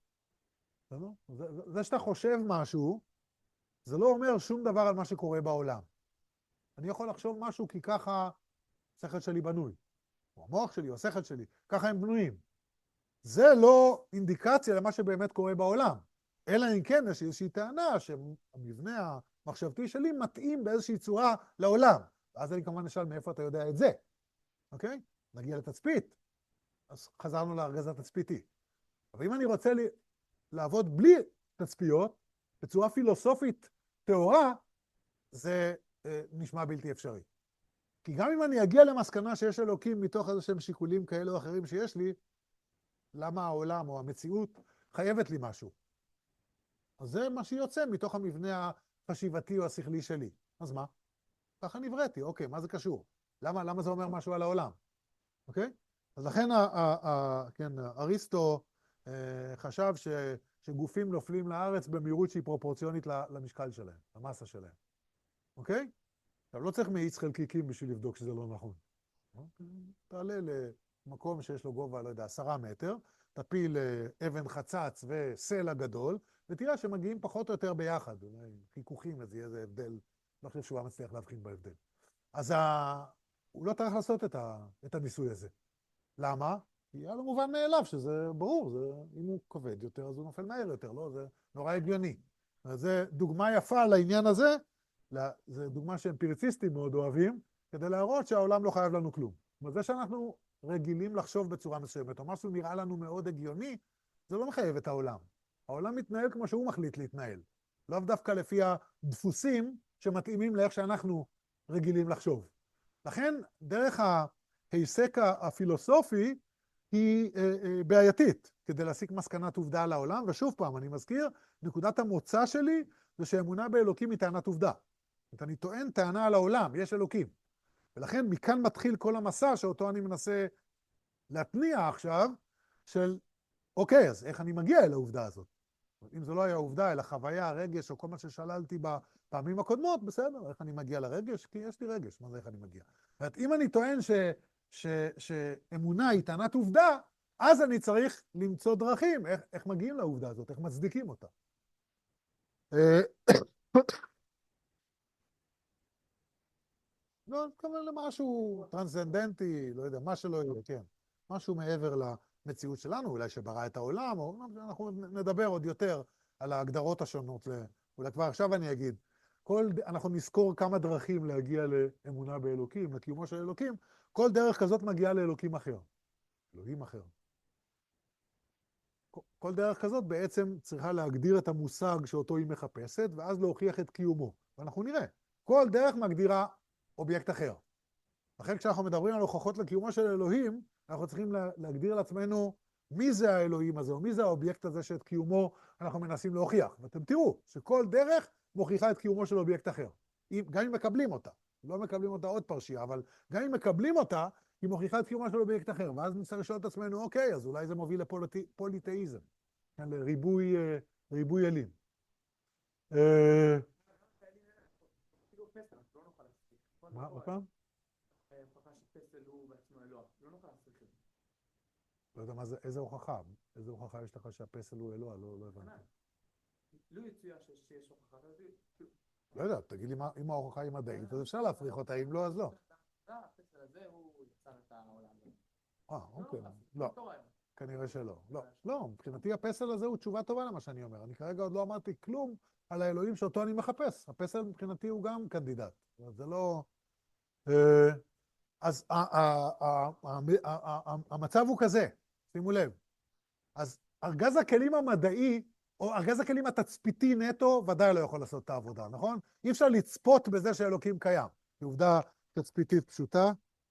זה, זה, זה שאתה חושב משהו, זה לא אומר שום דבר על מה שקורה בעולם. אני יכול לחשוב משהו כי ככה השכל שלי בנוי, או המוח שלי, או השכל שלי, ככה הם בנויים. זה לא אינדיקציה למה שבאמת קורה בעולם, אלא אם כן יש איזושהי טענה שהמבנה המחשבתי שלי מתאים באיזושהי צורה לעולם. ואז אני כמובן נשאל מאיפה אתה יודע את זה. אוקיי? נגיע לתצפית. אז חזרנו לארגז התצפיתי. אבל אם אני רוצה לי, לעבוד בלי תצפיות, בצורה פילוסופית טהורה, זה אה, נשמע בלתי אפשרי. כי גם אם אני אגיע למסקנה שיש אלוקים מתוך איזה שהם שיקולים כאלה או אחרים שיש לי, למה העולם או המציאות חייבת לי משהו? אז זה מה שיוצא מתוך המבנה החשיבתי או השכלי שלי. אז מה? ככה נבראתי, אוקיי, מה זה קשור? למה, למה זה אומר משהו על העולם? אוקיי? אז לכן, ה, ה, ה, כן, אריסטו אה, חשב ש, שגופים נופלים לארץ במהירות שהיא פרופורציונית למשקל שלהם, למסה שלהם. אוקיי? עכשיו, לא צריך מאיץ חלקיקים בשביל לבדוק שזה לא נכון. תעלה למקום שיש לו גובה, לא יודע, עשרה מטר, תפיל אבן חצץ וסלע גדול, ותראה שמגיעים פחות או יותר ביחד. חיכוכים, אז יהיה איזה הבדל. לא חושב שהוא היה מצליח להבחין בהבדל. אז ה... הוא לא צריך לעשות את, ה... את הניסוי הזה. למה? כי היה לו מובן מאליו שזה ברור, זה... אם הוא כבד יותר, אז הוא נופל מהר יותר, לא? זה נורא הגיוני. זה דוגמה יפה לעניין הזה, זו דוגמה שאמפיריציסטים מאוד אוהבים, כדי להראות שהעולם לא חייב לנו כלום. וזה שאנחנו רגילים לחשוב בצורה מסוימת, או משהו נראה לנו מאוד הגיוני, זה לא מחייב את העולם. העולם מתנהל כמו שהוא מחליט להתנהל. לאו דווקא לפי הדפוסים שמתאימים לאיך שאנחנו רגילים לחשוב. לכן, דרך ההיסק הפילוסופי היא בעייתית, כדי להסיק מסקנת עובדה על העולם, ושוב פעם, אני מזכיר, נקודת המוצא שלי זה שאמונה באלוקים היא טענת עובדה. זאת אומרת, אני טוען טענה על העולם, יש אלוקים. ולכן מכאן מתחיל כל המסע שאותו אני מנסה להתניע עכשיו, של אוקיי, אז איך אני מגיע אל העובדה הזאת? אם זו לא היה עובדה, אלא חוויה, רגש, או כל מה ששללתי בפעמים הקודמות, בסדר, איך אני מגיע לרגש? כי יש לי רגש, מה זה איך אני מגיע? זאת אומרת, אם אני טוען ש, ש, שאמונה היא טענת עובדה, אז אני צריך למצוא דרכים, איך, איך מגיעים לעובדה הזאת, איך מצדיקים אותה. לא, כמובן למשהו טרנסצנדנטי, לא יודע, מה שלא יהיה, כן. משהו מעבר למציאות שלנו, אולי שברא את העולם, או אנחנו נדבר עוד יותר על ההגדרות השונות. אולי כבר עכשיו אני אגיד, כל, אנחנו נזכור כמה דרכים להגיע לאמונה באלוקים, לקיומו של אלוקים, כל דרך כזאת מגיעה לאלוקים אחר. אלוהים אחר. כל דרך כזאת בעצם צריכה להגדיר את המושג שאותו היא מחפשת, ואז להוכיח את קיומו. ואנחנו נראה, כל דרך מגדירה אובייקט אחר. לכן כשאנחנו מדברים על הוכחות לקיומו של אלוהים, אנחנו צריכים להגדיר לעצמנו מי זה האלוהים הזה, או מי זה האובייקט הזה שאת קיומו אנחנו מנסים להוכיח. ואתם תראו שכל דרך מוכיחה את קיומו של אובייקט אחר. גם אם מקבלים אותה. לא מקבלים אותה עוד פרשייה, אבל גם אם מקבלים אותה, היא מוכיחה את קיומו של אובייקט אחר. ואז נצטרך לשאול את עצמנו, אוקיי, אז אולי זה מוביל לפוליטאיזם. לריבוי, ריבוי אלים. מה, עוד פעם? הוכחה שפסל הוא בעצמו אלוה, לא נוכל להסריך את זה. לא יודע מה זה, איזה הוכחה? איזה הוכחה יש לך שהפסל הוא אלוה? לא, לא הבנתי. לא יצויה שיש הוכחה, לא יודע, תגיד לי אם ההוכחה היא מדעית, אז אפשר להפריך אותה, אם לא, אז לא. הפסל הזה הוא יצר את העולם. אה, אוקיי. לא, כנראה שלא. לא, לא, מבחינתי הפסל הזה הוא תשובה טובה למה שאני אומר. אני כרגע עוד לא אמרתי כלום על האלוהים שאותו אני מחפש. הפסל מבחינתי הוא גם קנדידט. זה לא... אז המצב הוא כזה, שימו לב. אז ארגז הכלים המדעי, או ארגז הכלים התצפיתי נטו, ודאי לא יכול לעשות את העבודה, נכון? אי אפשר לצפות בזה שאלוקים קיים. זו עובדה תצפיתית פשוטה.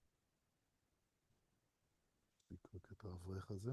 נקרק את האברך הזה.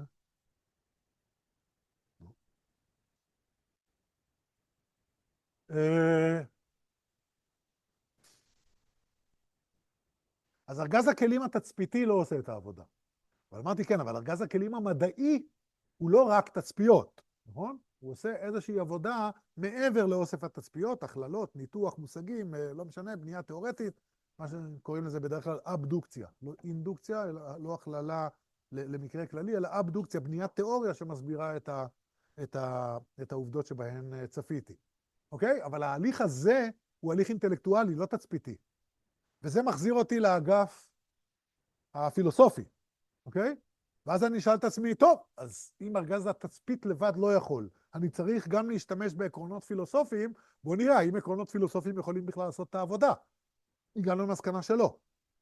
אז ארגז הכלים התצפיתי לא עושה את העבודה. אבל אמרתי כן, אבל ארגז הכלים המדעי הוא לא רק תצפיות, נכון? הוא עושה איזושהי עבודה מעבר לאוסף התצפיות, הכללות, ניתוח, מושגים, לא משנה, בנייה תיאורטית, מה שקוראים לזה בדרך כלל אבדוקציה. לא אינדוקציה, לא הכללה למקרה כללי, אלא אבדוקציה, בניית תיאוריה שמסבירה את, ה, את, ה, את העובדות שבהן צפיתי. אוקיי? אבל ההליך הזה הוא הליך אינטלקטואלי, לא תצפיתי. וזה מחזיר אותי לאגף הפילוסופי, אוקיי? ואז אני אשאל את עצמי, טוב, אז אם ארגז התצפית לבד לא יכול, אני צריך גם להשתמש בעקרונות פילוסופיים, בואו נראה, האם עקרונות פילוסופיים יכולים בכלל לעשות את העבודה? הגענו למסקנה שלא.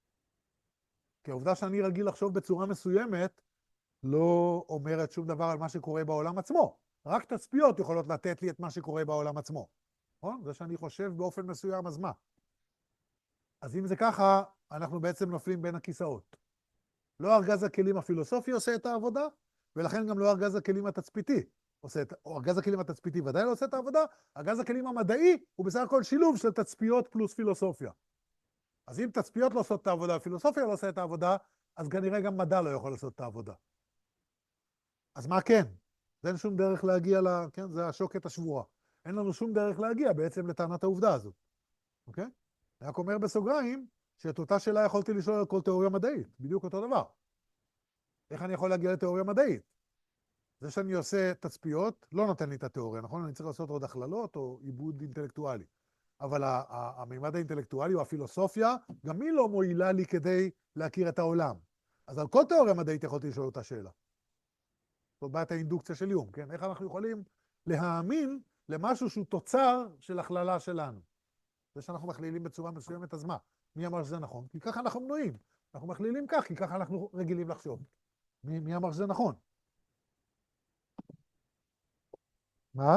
כי העובדה שאני רגיל לחשוב בצורה מסוימת, לא אומרת שום דבר על מה שקורה בעולם עצמו. רק תצפיות יכולות לתת לי את מה שקורה בעולם עצמו. נכון? זה שאני חושב באופן מסוים, אז מה? אז אם זה ככה, אנחנו בעצם נופלים בין הכיסאות. לא ארגז הכלים הפילוסופי עושה את העבודה, ולכן גם לא ארגז הכלים התצפיתי עושה את, או ארגז הכלים התצפיתי ודאי לא עושה את העבודה, ארגז הכלים המדעי הוא בסך הכל שילוב של תצפיות פלוס פילוסופיה. אז אם תצפיות לא עושות את העבודה, פילוסופיה לא עושה את העבודה, אז כנראה גם מדע לא יכול לעשות את העבודה. אז מה כן? אין שום דרך להגיע ל... כן, זה השוקת השבורה. אין לנו שום דרך להגיע בעצם לטענת העובדה הזאת. אוקיי? אני רק אומר בסוגריים, שאת אותה שאלה יכולתי לשאול על כל תיאוריה מדעית, בדיוק אותו דבר. איך אני יכול להגיע לתיאוריה מדעית? זה שאני עושה תצפיות, לא נותן לי את התיאוריה, נכון? אני צריך לעשות עוד הכללות או עיבוד אינטלקטואלי. אבל המימד האינטלקטואלי או הפילוסופיה, גם היא לא מועילה לי כדי להכיר את העולם. אז על כל תיאוריה מדעית יכולתי לשאול אותה שאלה. זאת בעיית האינדוקציה של יום, כן? איך אנחנו יכולים להאמין למשהו שהוא תוצר של הכללה שלנו? זה שאנחנו מכלילים בצורה מסוימת, אז מה? מי אמר שזה נכון? כי ככה אנחנו בנויים. אנחנו מכלילים כך, כי ככה אנחנו רגילים לחשוב. מי, מי אמר שזה נכון? מה?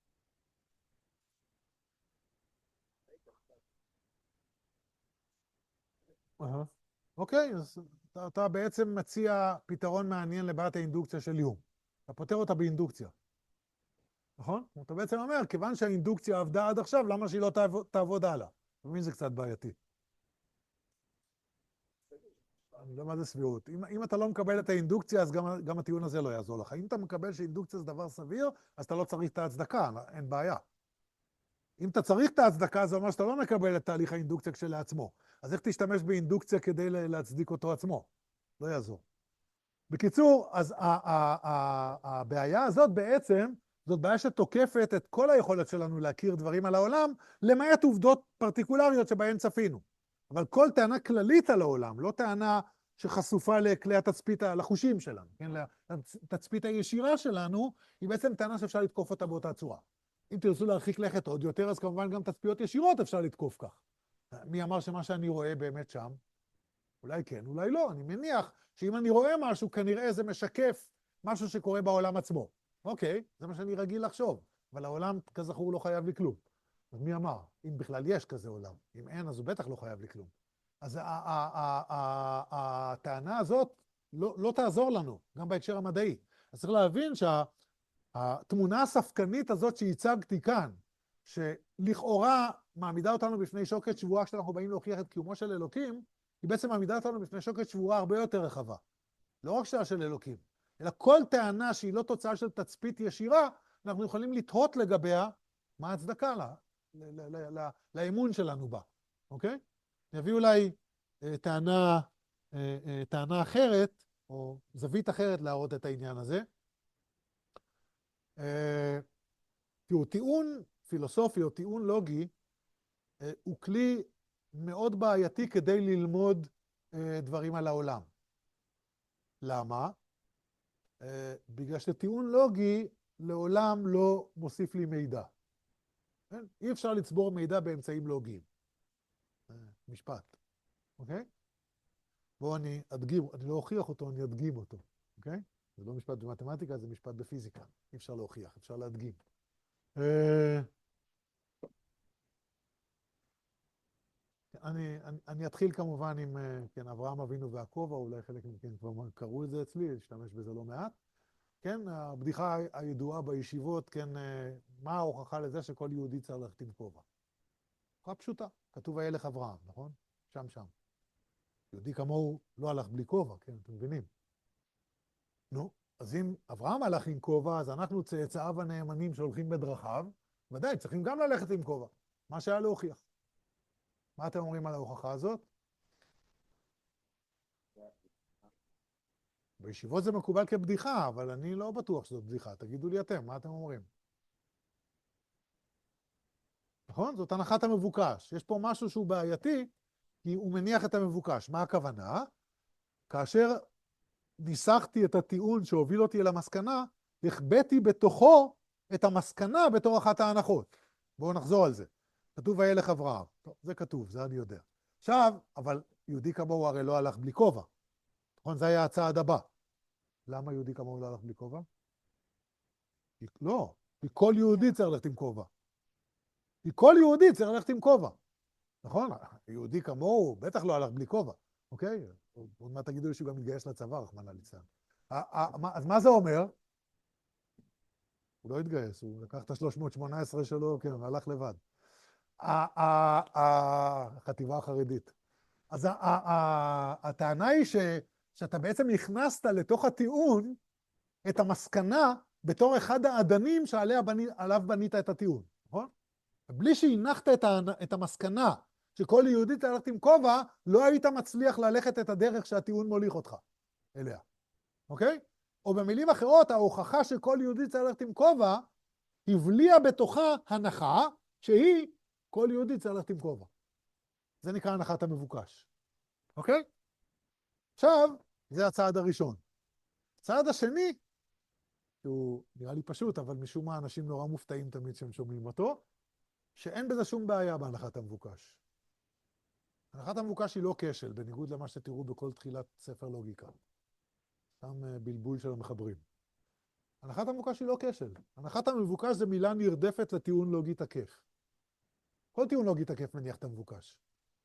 אוקיי, אז אתה, אתה בעצם מציע פתרון מעניין לבעיית האינדוקציה של יום. אתה פותר אותה באינדוקציה. נכון? אתה בעצם אומר, כיוון שהאינדוקציה עבדה עד עכשיו, למה שהיא לא תעבוד, תעבוד הלאה? ומי זה קצת בעייתי? אני לא יודע מה זה סבירות. אם, אם אתה לא מקבל את האינדוקציה, אז גם, גם הטיעון הזה לא יעזור לך. אם אתה מקבל שאינדוקציה זה דבר סביר, אז אתה לא צריך את ההצדקה, אין בעיה. אם אתה צריך את ההצדקה, זה אומר שאתה לא מקבל את תהליך האינדוקציה כשלעצמו. אז איך תשתמש באינדוקציה כדי להצדיק אותו עצמו? לא יעזור. בקיצור, אז הבעיה הזאת בעצם, זאת בעיה שתוקפת את כל היכולת שלנו להכיר דברים על העולם, למעט עובדות פרטיקולריות שבהן צפינו. אבל כל טענה כללית על העולם, לא טענה שחשופה לכלי התצפית הלחושים שלנו, כן? לתצפית הישירה שלנו, היא בעצם טענה שאפשר לתקוף אותה באותה צורה. אם תרצו להרחיק לכת עוד יותר, אז כמובן גם תצפיות ישירות אפשר לתקוף כך. מי אמר שמה שאני רואה באמת שם? אולי כן, אולי לא. אני מניח שאם אני רואה משהו, כנראה זה משקף משהו שקורה בעולם עצמו. אוקיי, זה מה שאני רגיל לחשוב. אבל העולם, כזכור, לא חייב לי כלום. אז מי אמר? אם בכלל יש כזה עולם. אם אין, אז הוא בטח לא חייב לי כלום. אז הטענה הזאת לא תעזור לנו, גם בהקשר המדעי. אז צריך להבין שהתמונה הספקנית הזאת שהצגתי כאן, שלכאורה מעמידה אותנו בפני שוקת שבורה כשאנחנו באים להוכיח את קיומו של אלוקים, היא בעצם מעמידה אותנו בפני שוקת שבורה הרבה יותר רחבה. לא רק שאלה של אלוקים, אלא כל טענה שהיא לא תוצאה של תצפית ישירה, אנחנו יכולים לתהות לגביה מה ההצדקה לה, ל- ל- ל- ל- לאמון שלנו בה, אוקיי? נביא אולי אה, טענה, אה, אה, טענה אחרת, או זווית אחרת להראות את העניין הזה. אה, תראו, טיעון פילוסופי או טיעון לוגי אה, הוא כלי מאוד בעייתי כדי ללמוד אה, דברים על העולם. למה? אה, בגלל שטיעון לוגי לעולם לא מוסיף לי מידע. כן? אי אפשר לצבור מידע באמצעים לוגיים. אה, משפט, אוקיי? בואו אני אדגים, אני לא אוכיח אותו, אני אדגים אותו, אוקיי? זה לא משפט במתמטיקה, זה משפט בפיזיקה. אי אפשר להוכיח, אפשר להדגים. אה, אני, אני, אני אתחיל כמובן עם, אה, כן, אברהם אבינו והכובע, אולי חלק מכם כבר קראו את זה אצלי, להשתמש בזה לא מעט. כן, הבדיחה הידועה בישיבות, כן, אה, מה ההוכחה לזה שכל יהודי צריך ללכת עם כובע? הוכחה פשוטה, כתוב הילך אברהם, נכון? שם שם. יהודי כמוהו לא הלך בלי כובע, כן, אתם מבינים? נו, אז אם אברהם הלך עם כובע, אז אנחנו צאצאיו הנאמנים שהולכים בדרכיו, ודאי, צריכים גם ללכת עם כובע, מה שהיה להוכיח. מה אתם אומרים על ההוכחה הזאת? בישיבות זה מקובל כבדיחה, אבל אני לא בטוח שזאת בדיחה. תגידו לי אתם, מה אתם אומרים? נכון? זאת הנחת המבוקש. יש פה משהו שהוא בעייתי, כי הוא מניח את המבוקש. מה הכוונה? כאשר ניסחתי את הטיעון שהוביל אותי אל המסקנה, הכבאתי בתוכו את המסקנה בתור אחת ההנחות. בואו נחזור על זה. כתוב הילך אברהם. טוב, זה כתוב, זה אני יודע. עכשיו, אבל יהודי כמוהו הרי לא הלך בלי כובע. נכון? זה היה הצעד הבא. למה יהודי כמוהו לא הלך בלי כובע? לא, כי כל יהודי צריך ללכת עם כובע. כי כל יהודי צריך ללכת עם כובע. נכון? יהודי כמוהו בטח לא הלך בלי כובע. אוקיי? עוד מעט תגידו לי שהוא גם מתגייס לצבא, רחמנא ליצלן. אז מה זה אומר? הוא לא התגייס, הוא לקח את ה-שלוש מאות שמונה עשרה שלו, כן, והלך לבד. החטיבה החרדית. אז הטענה היא שאתה בעצם הכנסת לתוך הטיעון את המסקנה בתור אחד האדנים שעליו בנית את הטיעון, נכון? בלי שהנחת את המסקנה שכל יהודי צריך ללכת עם כובע, לא היית מצליח ללכת את הדרך שהטיעון מוליך אותך אליה, אוקיי? או במילים אחרות, ההוכחה שכל יהודי צריך ללכת עם כובע, הבליעה בתוכה הנחה שהיא כל יהודי צריך ללכת עם כובע. זה נקרא הנחת המבוקש, אוקיי? עכשיו, זה הצעד הראשון. הצעד השני, שהוא נראה לי פשוט, אבל משום מה אנשים נורא מופתעים תמיד שהם שומעים אותו, שאין בזה שום בעיה בהנחת המבוקש. הנחת המבוקש היא לא כשל, בניגוד למה שתראו בכל תחילת ספר לוגיקה. שם בלבול של המחברים. הנחת המבוקש היא לא כשל. הנחת המבוקש זה מילה נרדפת לטיעון לוגי תקף. כל טיעון לוגי תקף מניח את המבוקש.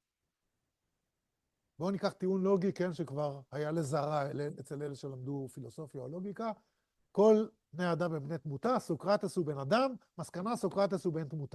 בואו ניקח טיעון לוגי, כן, שכבר היה לזרע אצל אלה שלמדו פילוסופיה או לוגיקה. כל בני אדם הם בני תמותה, סוקרטס הוא בן אדם, מסקנה סוקרטס הוא בן תמותה.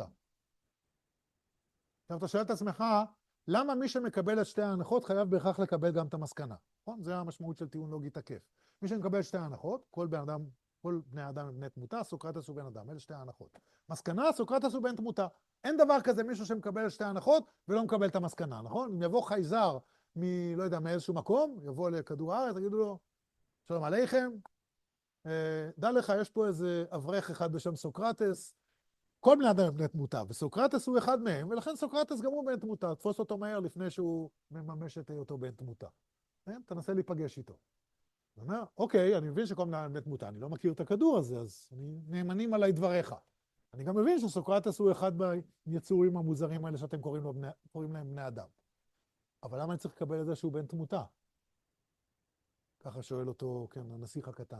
עכשיו אתה שואל את עצמך, למה מי שמקבל את שתי ההנחות חייב בהכרח לקבל גם את המסקנה? נכון? זה המשמעות של טיעון לוגי תקף. מי שמקבל שתי ההנחות, כל בן אדם, כל בני אדם הם בני תמותה, סוקרטס הוא בן אדם, אלה שתי ההנחות. מסקנה, סוקרטס הוא בן תמותה. אין דבר כזה מישהו שמקבל את שתי ההנחות ולא מקבל את המסקנה, נכון? אם יבוא חייזר מ... לא יודע, מאיזשהו מקום, יבוא לכדור הארץ, תגידו לו, שלום עליכם, דע לך, יש פה איזה אברך אחד בשם סוקרטס, כל בני אדם הם בני תמותה, וסוקרטס הוא אחד מהם, ולכן סוקרטס גם הוא בן תמותה, תפוס אותו מהר לפני שהוא מממש את היותו בן תמותה. תנסה להיפגש איתו. הוא אומר, אוקיי, אני מבין שכל בני אדם בני תמותה, אני לא מכיר את הכדור הזה, אז אני נאמנים עליי דבריך. אני גם מבין שסוקרטס הוא אחד מהיצורים המוזרים האלה שאתם קוראים, לו בני, קוראים להם בני אדם. אבל למה אני צריך לקבל את זה שהוא בן תמותה? ככה שואל אותו, כן, הנסיך הקטן.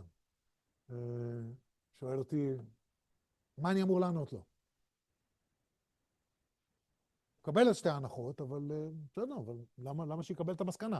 שואל אותי, מה אני אמור לענות לו? קבל את שתי ההנחות, אבל בסדר, אבל למה, למה שיקבל את המסקנה?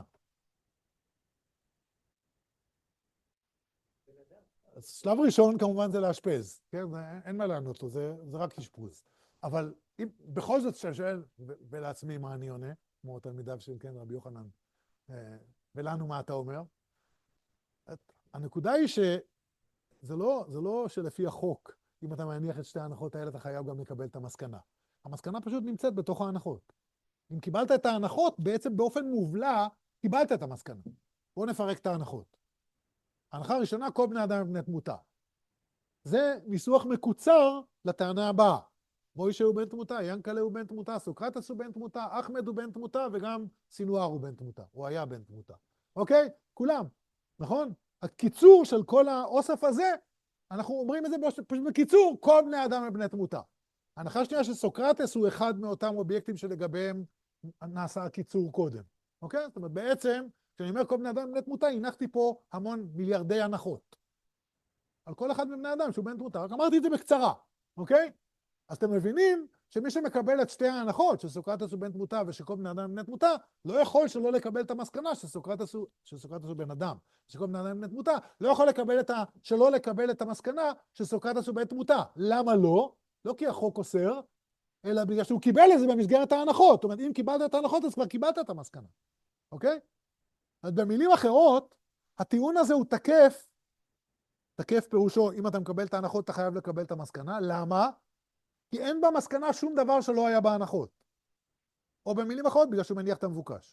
אז שלב ראשון כמובן זה לאשפז, כן? אין מה לענות לו, זה, זה רק אשפוז. אבל אם, בכל זאת שואל, ולעצמי מה אני עונה, כמו תלמידיו של כן, רבי יוחנן, ולנו מה אתה אומר? הנקודה היא שזה לא, זה לא שלפי החוק, אם אתה מניח את שתי ההנחות האלה, אתה חייב גם לקבל את המסקנה. המסקנה פשוט נמצאת בתוך ההנחות. אם קיבלת את ההנחות, בעצם באופן מובלע, קיבלת את המסקנה. בואו נפרק את ההנחות. ההנחה הראשונה, כל בני אדם הם בני תמותה. זה ניסוח מקוצר לטענה הבאה. מוישה הוא בן תמותה, ינקלה הוא בן תמותה, סוקרטס הוא בן תמותה, אחמד הוא בן תמותה, וגם סינואר הוא בן תמותה. הוא היה בן תמותה. אוקיי? כולם. נכון? הקיצור של כל האוסף הזה, אנחנו אומרים את זה פשוט בקיצור, כל בני אדם הם בני תמותה. ההנחה השנייה שסוקרטס הוא אחד מאותם אובייקטים שלגביהם נעשה הקיצור קודם. אוקיי? זאת אומרת, בעצם, כשאני אומר כל בני אדם הם בני תמותה, הנחתי פה המון מיליארדי הנחות. על כל אחד מבני אדם שהוא בן תמותה. רק אמרתי את זה בקצרה. אוקיי? אז אתם מבינים שמי שמקבל את שתי ההנחות, שסוקרטס הוא בן תמותה ושכל בני אדם הם בני תמותה, לא יכול שלא לקבל את המסקנה שסוקרטס הוא, שסוקרטס הוא בן אדם, שכל בני אדם הם בני תמותה, לא יכול לקבל את ה, שלא לקבל את המסקנה שסוקרטס הוא בן תמותה. למה לא? לא כי החוק אוסר, אלא בגלל שהוא קיבל את זה במסגרת ההנחות. זאת אומרת, אם קיבלת את ההנחות, אז כבר קיבלת את המסקנה. אוקיי? אז במילים אחרות, הטיעון הזה הוא תקף, תקף פירושו, אם אתה מקבל את ההנחות, אתה חייב לקבל את המסקנה. למה? כי אין במסקנה שום דבר שלא היה בהנחות. או במילים אחרות, בגלל שהוא מניח את המבוקש.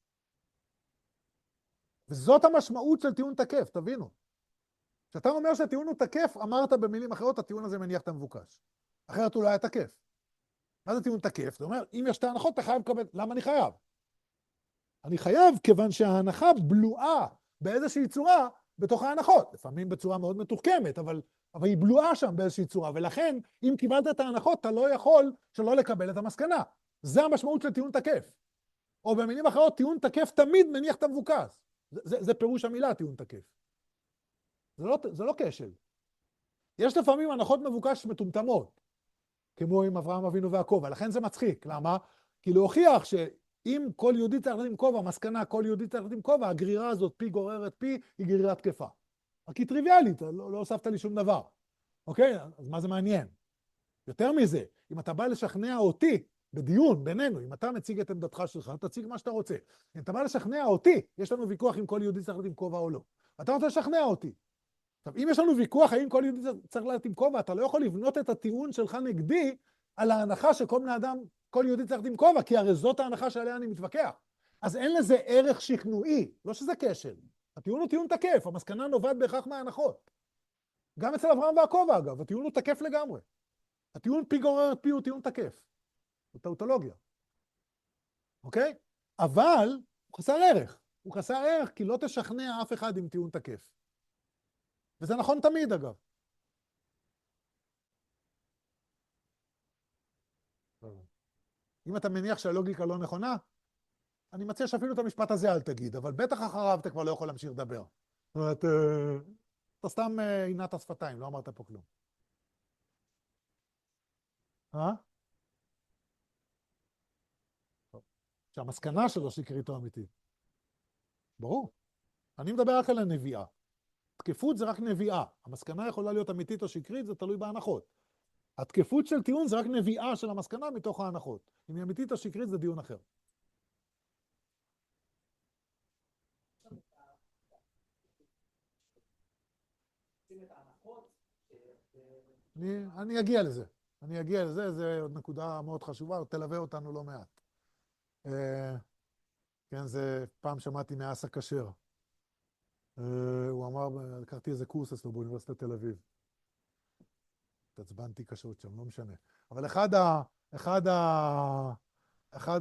וזאת המשמעות של טיעון תקף, תבינו. כשאתה אומר שהטיעון הוא תקף, אמרת במילים אחרות, הטיעון הזה מניח את המבוקש. אחרת הוא לא היה תקף. מה זה טיעון תקף? זה אומר, אם יש את ההנחות, אתה חייב לקבל. למה אני חייב? אני חייב כיוון שההנחה בלועה באיזושהי צורה בתוך ההנחות. לפעמים בצורה מאוד מתוחכמת, אבל... אבל היא בלועה שם באיזושהי צורה, ולכן, אם קיבלת את ההנחות, אתה לא יכול שלא לקבל את המסקנה. זה המשמעות של טיעון תקף. או במילים אחרות, טיעון תקף תמיד מניח את המבוקש. זה, זה, זה פירוש המילה, טיעון תקף. זה לא, זה לא כשל. יש לפעמים הנחות מבוקש מטומטמות, כמו עם אברהם אבינו והכובע, ולכן זה מצחיק. למה? כי להוכיח שאם כל יהודי צריך לתת עם כובע, מסקנה, כל יהודי צריך לתת עם כובע, הגרירה הזאת, פי גוררת פי, היא גרירה תקפה. רק היא טריוויאלית, לא, לא הוספת לי שום דבר. אוקיי? אז מה זה מעניין? יותר מזה, אם אתה בא לשכנע אותי בדיון בינינו, אם אתה מציג את עמדתך שלך, תציג מה שאתה רוצה. אם אתה בא לשכנע אותי, יש לנו ויכוח אם כל יהודי צריך לתת עם כובע או לא. אתה רוצה לשכנע אותי. עכשיו, אם יש לנו ויכוח האם כל יהודי צריך לתת עם כובע, אתה לא יכול לבנות את הטיעון שלך נגדי על ההנחה שכל בני אדם, כל יהודי צריך לתת עם כובע, כי הרי זאת ההנחה שעליה אני מתווכח. אז אין לזה ערך שכנועי, לא שזה כשל. הטיעון הוא טיעון תקף, המסקנה נובעת בהכרח מההנחות. גם אצל אברהם והכובע, אגב, הטיעון הוא תקף לגמרי. הטיעון פי גוררת פי הוא טיעון תקף. הוא טאוטולוגיה. אוקיי? אבל הוא חסר ערך. הוא חסר ערך כי לא תשכנע אף אחד עם טיעון תקף. וזה נכון תמיד, אגב. אם אתה מניח שהלוגיקה לא נכונה, אני מציע שאפילו את המשפט הזה אל תגיד, אבל בטח אחריו אתה כבר לא יכול להמשיך לדבר. זאת אומרת, אתה סתם עינת השפתיים, לא אמרת פה כלום. אה? שהמסקנה שלו שקרית או אמיתית. ברור. אני מדבר רק על הנביאה. תקפות זה רק נביאה. המסקנה יכולה להיות אמיתית או שקרית, זה תלוי בהנחות. התקפות של טיעון זה רק נביאה של המסקנה מתוך ההנחות. אם היא אמיתית או שקרית זה דיון אחר. אני, אני אגיע לזה. אני אגיע לזה, זו עוד נקודה מאוד חשובה, תלווה אותנו לא מעט. כן, זה פעם שמעתי מאסא כשר. הוא אמר, לקחתי איזה קורס אצלו באוניברסיטת תל אביב. התעצבנתי קשות שם, לא משנה. אבל אחד ה... אחד ה... אחד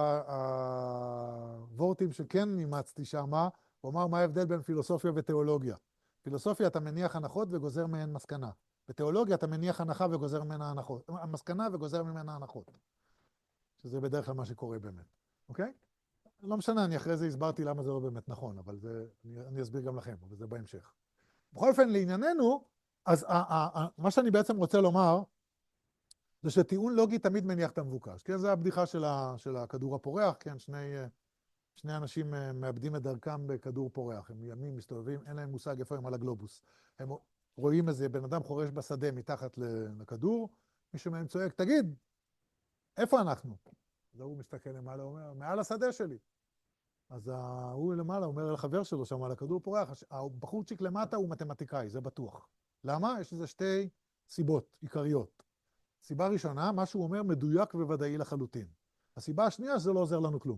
הוורטים שכן אימצתי שם, הוא אמר מה ההבדל בין פילוסופיה ותיאולוגיה. פילוסופיה אתה מניח הנחות וגוזר מהן מסקנה. בתיאולוגיה אתה מניח הנחה וגוזר ממנה הנחות. מסקנה וגוזר ממנה הנחות. שזה בדרך כלל מה שקורה באמת. אוקיי? לא משנה, אני אחרי זה הסברתי למה זה לא באמת נכון, אבל זה, אני, אני אסביר גם לכם, אבל זה בהמשך. בכל אופן, לענייננו, אז ה, ה, ה, מה שאני בעצם רוצה לומר, זה שטיעון לוגי תמיד מניח את המבוקש. כן, זה הבדיחה של, ה, של הכדור הפורח, כן, שני, שני אנשים מאבדים את דרכם בכדור פורח, הם ימים מסתובבים, אין להם מושג איפה הם על הגלובוס. הם רואים איזה בן אדם חורש בשדה מתחת לכדור, מישהו מהם צועק, תגיד, איפה אנחנו? אז הוא מסתכל למעלה, אומר, מעל השדה שלי. אז הוא למעלה אומר לחבר שלו שם על הכדור פורח, הבחורצ'יק למטה הוא מתמטיקאי, זה בטוח. למה? יש לזה שתי סיבות עיקריות. סיבה ראשונה, מה שהוא אומר מדויק וודאי לחלוטין. הסיבה השנייה, שזה לא עוזר לנו כלום.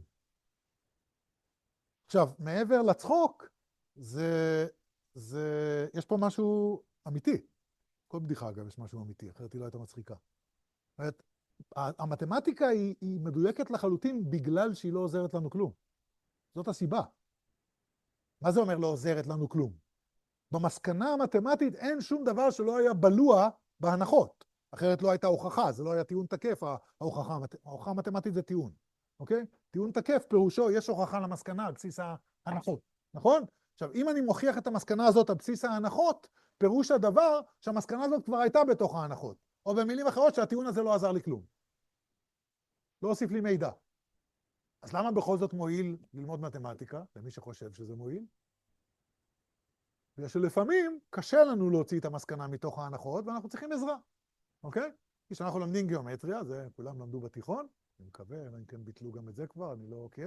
עכשיו, מעבר לצחוק, זה, זה, יש פה משהו אמיתי. כל בדיחה, אגב, יש משהו אמיתי, אחרת היא לא הייתה מצחיקה. זאת אומרת, המתמטיקה היא, היא מדויקת לחלוטין בגלל שהיא לא עוזרת לנו כלום. זאת הסיבה. מה זה אומר לא עוזרת לנו כלום? במסקנה המתמטית אין שום דבר שלא היה בלוע בהנחות. אחרת לא הייתה הוכחה, זה לא היה טיעון תקף, ההוכחה, ההוכחה המתמטית זה טיעון. אוקיי? טיעון תקף פירושו יש הוכחה למסקנה על בסיס ההנחות. נכון? עכשיו, אם אני מוכיח את המסקנה הזאת על בסיס ההנחות, פירוש הדבר שהמסקנה הזאת כבר הייתה בתוך ההנחות. או במילים אחרות שהטיעון הזה לא עזר לי כלום. לא הוסיף לי מידע. אז למה בכל זאת מועיל ללמוד מתמטיקה, למי שחושב שזה מועיל? בגלל שלפעמים קשה לנו להוציא את המסקנה מתוך ההנחות, ואנחנו צריכים עזרה, אוקיי? כי כשאנחנו לומדים גיאומטריה, זה כולם למדו בתיכון, אני מקווה, אלא אם כן ביטלו גם את זה כבר, אני לא עוקב.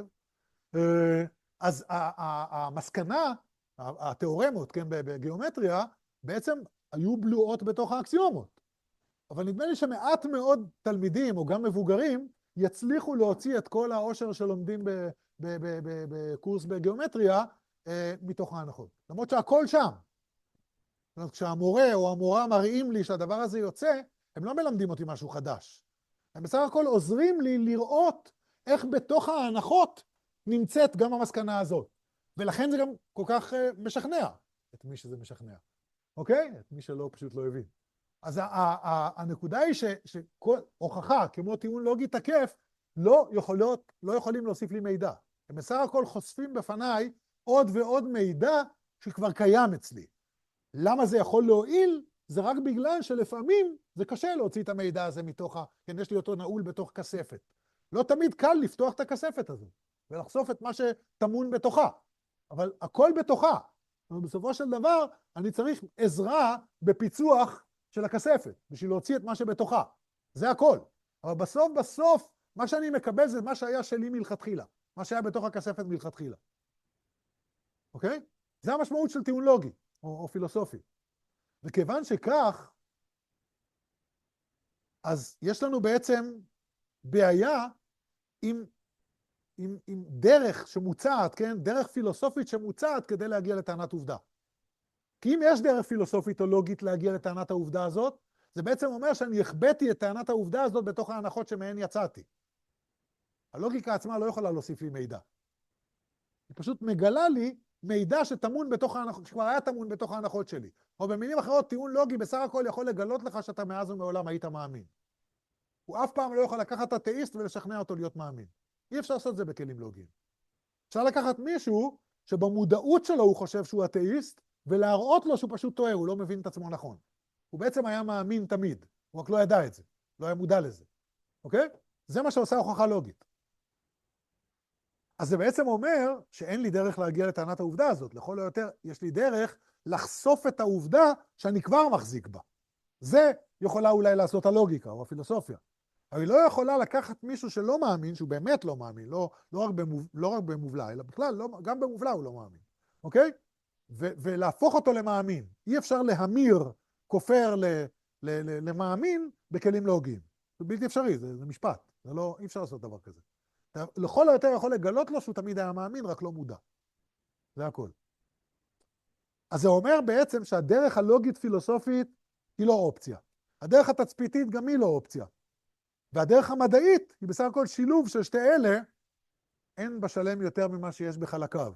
אז המסקנה, התיאורמות, כן, בגיאומטריה, בעצם היו בלועות בתוך האקסיומות. אבל נדמה לי שמעט מאוד תלמידים, או גם מבוגרים, יצליחו להוציא את כל העושר שלומדים בקורס בגיאומטריה מתוך ההנחות. למרות שהכל שם. זאת אומרת, כשהמורה או המורה מראים לי שהדבר הזה יוצא, הם לא מלמדים אותי משהו חדש. הם בסך הכל עוזרים לי לראות איך בתוך ההנחות נמצאת גם המסקנה הזאת. ולכן זה גם כל כך משכנע את מי שזה משכנע. אוקיי? את מי שלא פשוט לא הבין. אז הנקודה היא שכל הוכחה, כמו טיעון לוגי תקף, לא יכולות, לא יכולים להוסיף לי מידע. הם בסך הכל חושפים בפניי עוד ועוד מידע שכבר קיים אצלי. למה זה יכול להועיל? זה רק בגלל שלפעמים זה קשה להוציא את המידע הזה מתוך ה... כן, יש לי אותו נעול בתוך כספת. לא תמיד קל לפתוח את הכספת הזו, ולחשוף את מה שטמון בתוכה. אבל הכל בתוכה. אבל בסופו של דבר, אני צריך עזרה בפיצוח של הכספת, בשביל להוציא את מה שבתוכה. זה הכל. אבל בסוף בסוף, מה שאני מקבל זה מה שהיה שלי מלכתחילה. מה שהיה בתוך הכספת מלכתחילה. אוקיי? זה המשמעות של טיעון לוגי, או, או פילוסופי. וכיוון שכך, אז יש לנו בעצם בעיה עם, עם, עם דרך שמוצעת, כן? דרך פילוסופית שמוצעת כדי להגיע לטענת עובדה. כי אם יש דרך פילוסופית או לוגית להגיע לטענת העובדה הזאת, זה בעצם אומר שאני הכבאתי את טענת העובדה הזאת בתוך ההנחות שמהן יצאתי. הלוגיקה עצמה לא יכולה להוסיף לי מידע. היא פשוט מגלה לי מידע שטמון בתוך ההנחות, שכבר היה טמון בתוך ההנחות שלי. או במילים אחרות, טיעון לוגי בסך הכל יכול לגלות לך שאתה מאז ומעולם היית מאמין. הוא אף פעם לא יכול לקחת אתאיסט ולשכנע אותו להיות מאמין. אי אפשר לעשות את זה בכלים לוגיים. אפשר לקחת מישהו שבמודעות שלו הוא חושב שהוא אתאיסט, ולהראות לו שהוא פשוט טועה, הוא לא מבין את עצמו נכון. הוא בעצם היה מאמין תמיד, הוא רק לא ידע את זה, לא היה מודע לזה. אוקיי? זה מה שעושה הוכחה לוגית. אז זה בעצם אומר שאין לי דרך להגיע לטענת העובדה הזאת. לכל היותר יש לי דרך לחשוף את העובדה שאני כבר מחזיק בה. זה יכולה אולי לעשות הלוגיקה או הפילוסופיה. אבל היא לא יכולה לקחת מישהו שלא מאמין, שהוא באמת לא מאמין, לא, לא, רק, במוב, לא רק במובלע, אלא בכלל, לא, גם במובלע הוא לא מאמין. אוקיי? ו- ולהפוך אותו למאמין. אי אפשר להמיר כופר ל- ל- ל- למאמין בכלים לוגיים. זה בלתי אפשרי, זה, זה משפט. זה לא, אי אפשר לעשות דבר כזה. לכל היותר יכול לגלות לו שהוא תמיד היה מאמין, רק לא מודע. זה הכל. אז זה אומר בעצם שהדרך הלוגית פילוסופית היא לא אופציה. הדרך התצפיתית גם היא לא אופציה. והדרך המדעית היא בסך הכל שילוב של שתי אלה, אין בשלם יותר ממה שיש בחלקיו.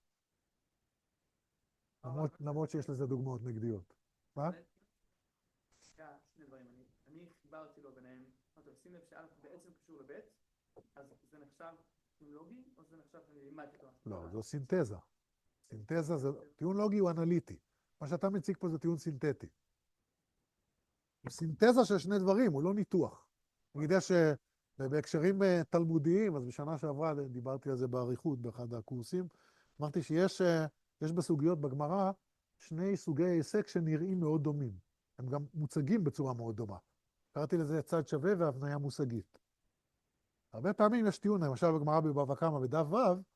למרות, למרות שיש לזה דוגמאות נגדיות. מה? שני דברים, אני חיברתי לו ביניהם, שים לב שא' בעצם קשור לב', אז זה נחשב טיעון לוגי, או זה נחשב שאני לימדתי אותו? לא, זו סינתזה. סינתזה זה, טיעון לוגי הוא אנליטי. מה שאתה מציג פה זה טיעון סינתטי. הוא סינתזה של שני דברים, הוא לא ניתוח. אני יודע שבהקשרים תלמודיים, אז בשנה שעברה דיברתי על זה בעריכות באחד הקורסים, אמרתי שיש יש בסוגיות בגמרא שני סוגי היסק שנראים מאוד דומים. הם גם מוצגים בצורה מאוד דומה. קראתי לזה צד שווה והבניה מושגית. הרבה פעמים יש טיעון, למשל בגמרא בבבא קמא בדף ו',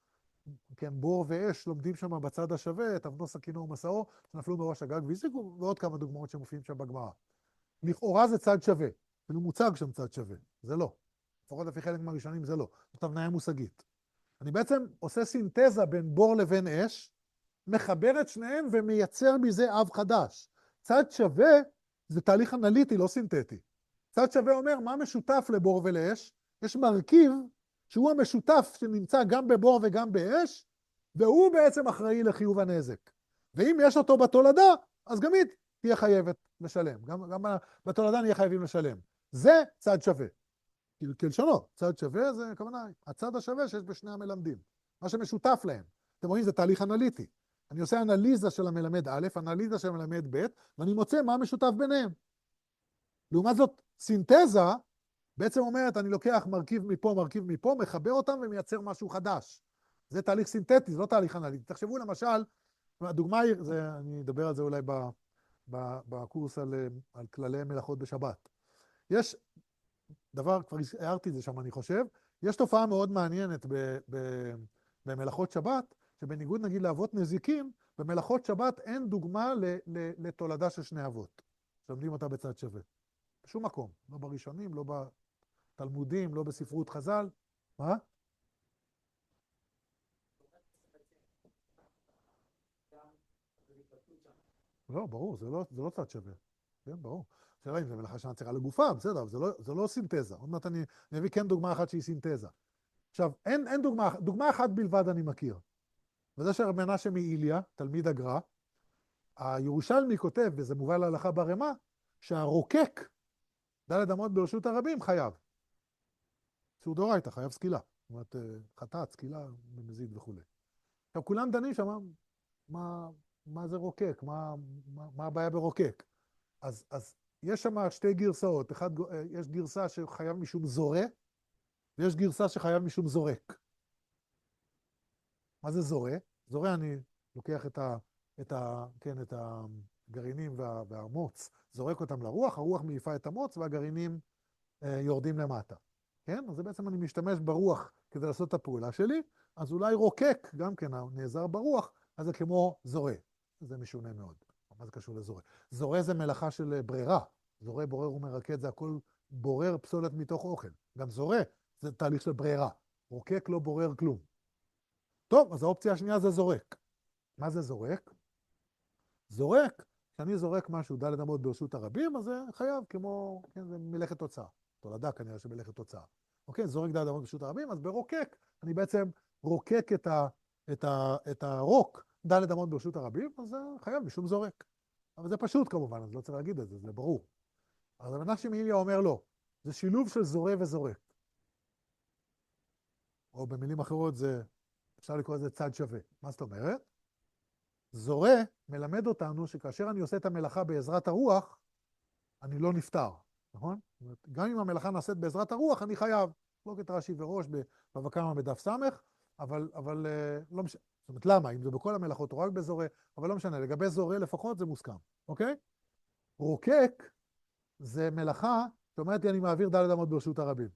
כן, בור ואש, לומדים שם בצד השווה, את אבנו סכינו ומסעו, שנפלו מראש הגג והזיקו, ועוד כמה דוגמאות שמופיעים שם בגמרא. לכאורה זה צד שווה, אפילו מוצג שם צד שווה, זה לא. לפחות לפי חלק מהראשונים זה לא. זאת הבניה מושגית. אני בעצם עושה סינתזה בין בור לבין אש, מחבר את שניהם ומייצר מזה אב חדש. צד שווה זה תהליך אנליטי, לא סינתטי. צד שווה אומר מה משותף לבור ולאש, יש מרכיב שהוא המשותף שנמצא גם בבור וגם באש, והוא בעצם אחראי לחיוב הנזק. ואם יש אותו בתולדה, אז גם היא תהיה חייבת לשלם. גם, גם בתולדה נהיה חייבים לשלם. זה צד שווה. כלשונו, צד שווה זה כוונה, הצד השווה שיש בשני המלמדים. מה שמשותף להם. אתם רואים, זה תהליך אנליטי. אני עושה אנליזה של המלמד א', אנליזה של המלמד ב', ואני מוצא מה משותף ביניהם. לעומת זאת, סינתזה בעצם אומרת, אני לוקח מרכיב מפה, מרכיב מפה, מחבר אותם ומייצר משהו חדש. זה תהליך סינתטי, זה לא תהליך אנליטי. תחשבו למשל, הדוגמה היא, זה, אני אדבר על זה אולי ב, ב, בקורס על, על כללי מלאכות בשבת. יש דבר, כבר הערתי את זה שם, אני חושב, יש תופעה מאוד מעניינת ב, ב, במלאכות שבת, שבניגוד נגיד לאבות נזיקים, במלאכות שבת אין דוגמה ל, ל, לתולדה של שני אבות, שלומדים אותה בצד שווה. בשום מקום, לא בראשונים, לא בתלמודים, לא בספרות חז"ל. מה? לא, ברור, זה לא, זה לא צד שווה. כן, ברור. שאלה אם זה מלאכה שאני צריכה לגופה, בסדר, אבל זה לא, זה לא סינתזה. עוד מעט אני, אני אביא כן דוגמה אחת שהיא סינתזה. עכשיו, אין, אין דוגמה, דוגמה אחת בלבד אני מכיר. וזה שרב מנשה מאיליה, תלמיד הגר"א, הירושלמי כותב, וזה מובא להלכה ברמה, שהרוקק, דלת אמות ברשות הרבים, חייב. צור דאורייתא, חייב סקילה. זאת אומרת, חטאת, סקילה, במזיד וכו'. עכשיו, כולם דנים שם, מה, מה זה רוקק? מה, מה, מה הבעיה ברוקק? אז, אז יש שם שתי גרסאות. אחד, יש גרסה שחייב משום זורה, ויש גרסה שחייב משום זורק. מה זה זורה? זורה אני לוקח את ה, את ה, כן, את הגרעינים וה, והמוץ, זורק אותם לרוח, הרוח מעיפה את המוץ והגרעינים אה, יורדים למטה. כן? אז זה בעצם אני משתמש ברוח כדי לעשות את הפעולה שלי, אז אולי רוקק, גם כן נעזר ברוח, אז זה כמו זורה. זה משונה מאוד. מה זה קשור לזורה? זורה זה מלאכה של ברירה. זורה, בורר ומרקד, זה הכל בורר פסולת מתוך אוכל. גם זורה זה תהליך של ברירה. רוקק לא בורר כלום. טוב, אז האופציה השנייה זה זורק. מה זה זורק? זורק, כשאני זורק משהו דלת אמות ברשות הרבים, אז זה חייב כמו, כן, זה מלאכת תוצאה. תולדה כנראה שמלאכת תוצאה. אוקיי, זורק דלת אמות ברשות הרבים, אז ברוקק, אני בעצם רוקק את, ה, את, ה, את הרוק דלת אמות ברשות הרבים, אז זה חייב משום זורק. אבל זה פשוט כמובן, אז לא צריך להגיד את זה, זה ברור. אז רב מנשה מאיליה אומר לא, זה שילוב של זורה וזורק. או במילים אחרות זה, אפשר לקרוא לזה צד שווה. מה זאת אומרת? זורה מלמד אותנו שכאשר אני עושה את המלאכה בעזרת הרוח, אני לא נפטר, נכון? גם אם המלאכה נעשית בעזרת הרוח, אני חייב. לא כתרש"י וראש בבבא קמא בדף סמך, אבל, אבל לא משנה. זאת אומרת, למה? אם זה בכל המלאכות או רק בזורה, אבל לא משנה. לגבי זורה לפחות זה מוסכם, אוקיי? רוקק זה מלאכה, זאת אומרת, אני מעביר דלת אמות ברשות הרבים.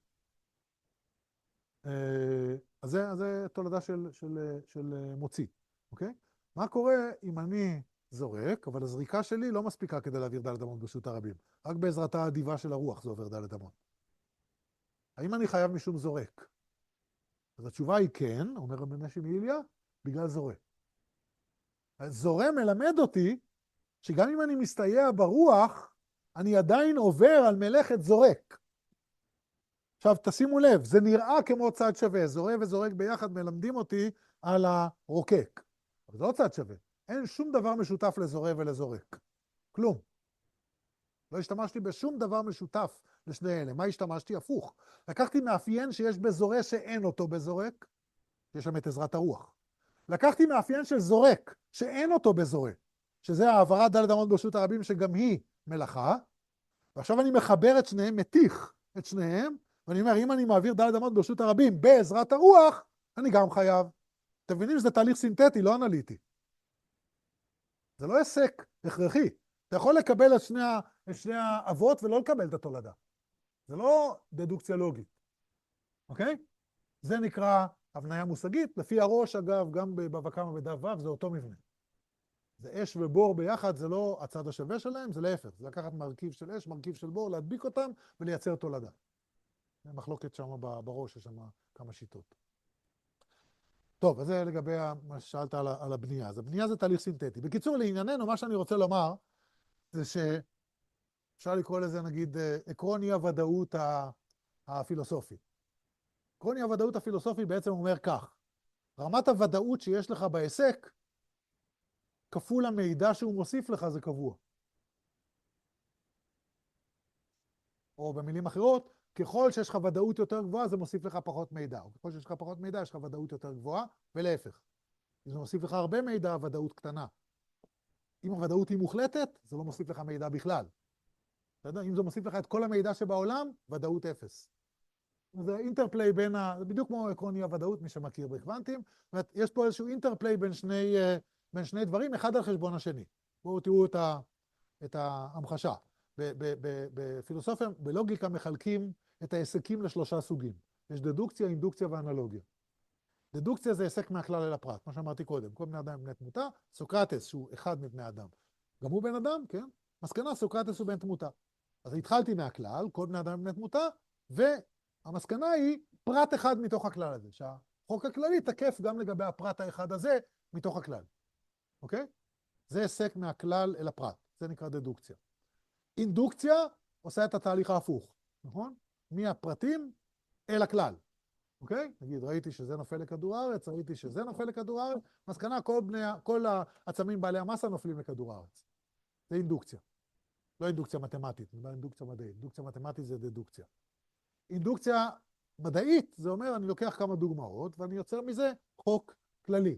אז זה, אז זה תולדה של, של, של מוציא, אוקיי? מה קורה אם אני זורק, אבל הזריקה שלי לא מספיקה כדי להעביר דלת אמות ברשות הרבים. רק בעזרתה האדיבה של הרוח זה עובר דלת אמות. האם אני חייב משום זורק? אז התשובה היא כן, אומר רב מנשה מאיליה, בגלל זורה. זורה מלמד אותי שגם אם אני מסתייע ברוח, אני עדיין עובר על מלאכת זורק. עכשיו תשימו לב, זה נראה כמו צד שווה, זורה וזורק ביחד מלמדים אותי על הרוקק. אבל זה לא צד שווה, אין שום דבר משותף לזורה ולזורק. כלום. לא השתמשתי בשום דבר משותף לשני אלה. מה השתמשתי? הפוך. לקחתי מאפיין שיש בזורה שאין אותו בזורק, יש שם את עזרת הרוח. לקחתי מאפיין של זורק, שאין אותו בזורה, שזה העברת דלת אמות ברשות הרבים שגם היא מלאכה, ועכשיו אני מחבר את שניהם, מתיך את שניהם, ואני אומר, אם אני מעביר דלת אמות ברשות הרבים בעזרת הרוח, אני גם חייב. אתם מבינים שזה תהליך סינתטי, לא אנליטי. זה לא עסק הכרחי. אתה יכול לקבל את שני, את שני האבות ולא לקבל את התולדה. זה לא דדוקציה לוגית. אוקיי? זה נקרא הבניה מושגית, לפי הראש, אגב, גם בבבא קמא בדף ו' זה אותו מבנה. זה אש ובור ביחד, זה לא הצד השווה שלהם, זה להפך. זה לקחת מרכיב של אש, מרכיב של בור, להדביק אותם ולייצר תולדה. זה מחלוקת שם בראש, יש שם כמה שיטות. טוב, אז זה לגבי מה ששאלת על, על הבנייה. אז הבנייה זה תהליך סינתטי. בקיצור, לענייננו, מה שאני רוצה לומר, זה שאפשר לקרוא לזה, נגיד, עקרון אי-הוודאות הפילוסופי. עקרון אי-הוודאות הפילוסופי בעצם אומר כך, רמת הוודאות שיש לך בעסק, כפול המידע שהוא מוסיף לך זה קבוע. או במילים אחרות, ככל שיש לך ודאות יותר גבוהה, זה מוסיף לך פחות מידע. או ככל שיש לך פחות מידע, יש לך ודאות יותר גבוהה, ולהפך. אם זה מוסיף לך הרבה מידע, ודאות קטנה. אם הוודאות היא מוחלטת, זה לא מוסיף לך מידע בכלל. אם זה מוסיף לך את כל המידע שבעולם, ודאות אפס. זה אינטרפליי בין ה... זה בדיוק כמו עקרון אי-הוודאות, מי שמכיר בקוונטים. זאת אומרת, יש פה איזשהו אינטרפליי בין שני, בין שני דברים, אחד על חשבון השני. בואו תראו את, ה... את ההמחשה. בפילוסופיה, בלוגיקה מחלקים את העסקים לשלושה סוגים. יש דדוקציה, אינדוקציה ואנלוגיה. דדוקציה זה עסק מהכלל אל הפרט, מה שאמרתי קודם. כל בני אדם הם בני תמותה, סוקרטס שהוא אחד מבני אדם. גם הוא בן אדם, כן? מסקנה, סוקרטס הוא בן תמותה. אז התחלתי מהכלל, כל בני אדם הם בני תמותה, והמסקנה היא פרט אחד מתוך הכלל הזה, שהחוק הכללי תקף גם לגבי הפרט האחד הזה מתוך הכלל. אוקיי? זה עסק מהכלל אל הפרט. זה נקרא דדוקציה. אינדוקציה עושה את התהליך ההפוך, נכון? מהפרטים אל הכלל. אוקיי? נגיד, ראיתי שזה נופל לכדור הארץ, ראיתי שזה נופל לכדור הארץ, מסקנה, כל, בני, כל העצמים בעלי המסה נופלים לכדור הארץ. זה אינדוקציה. לא אינדוקציה מתמטית, לא אינדוקציה מדעית. אינדוקציה מתמטית זה דדוקציה. אינדוקציה מדעית, זה אומר, אני לוקח כמה דוגמאות, ואני יוצר מזה חוק כללי.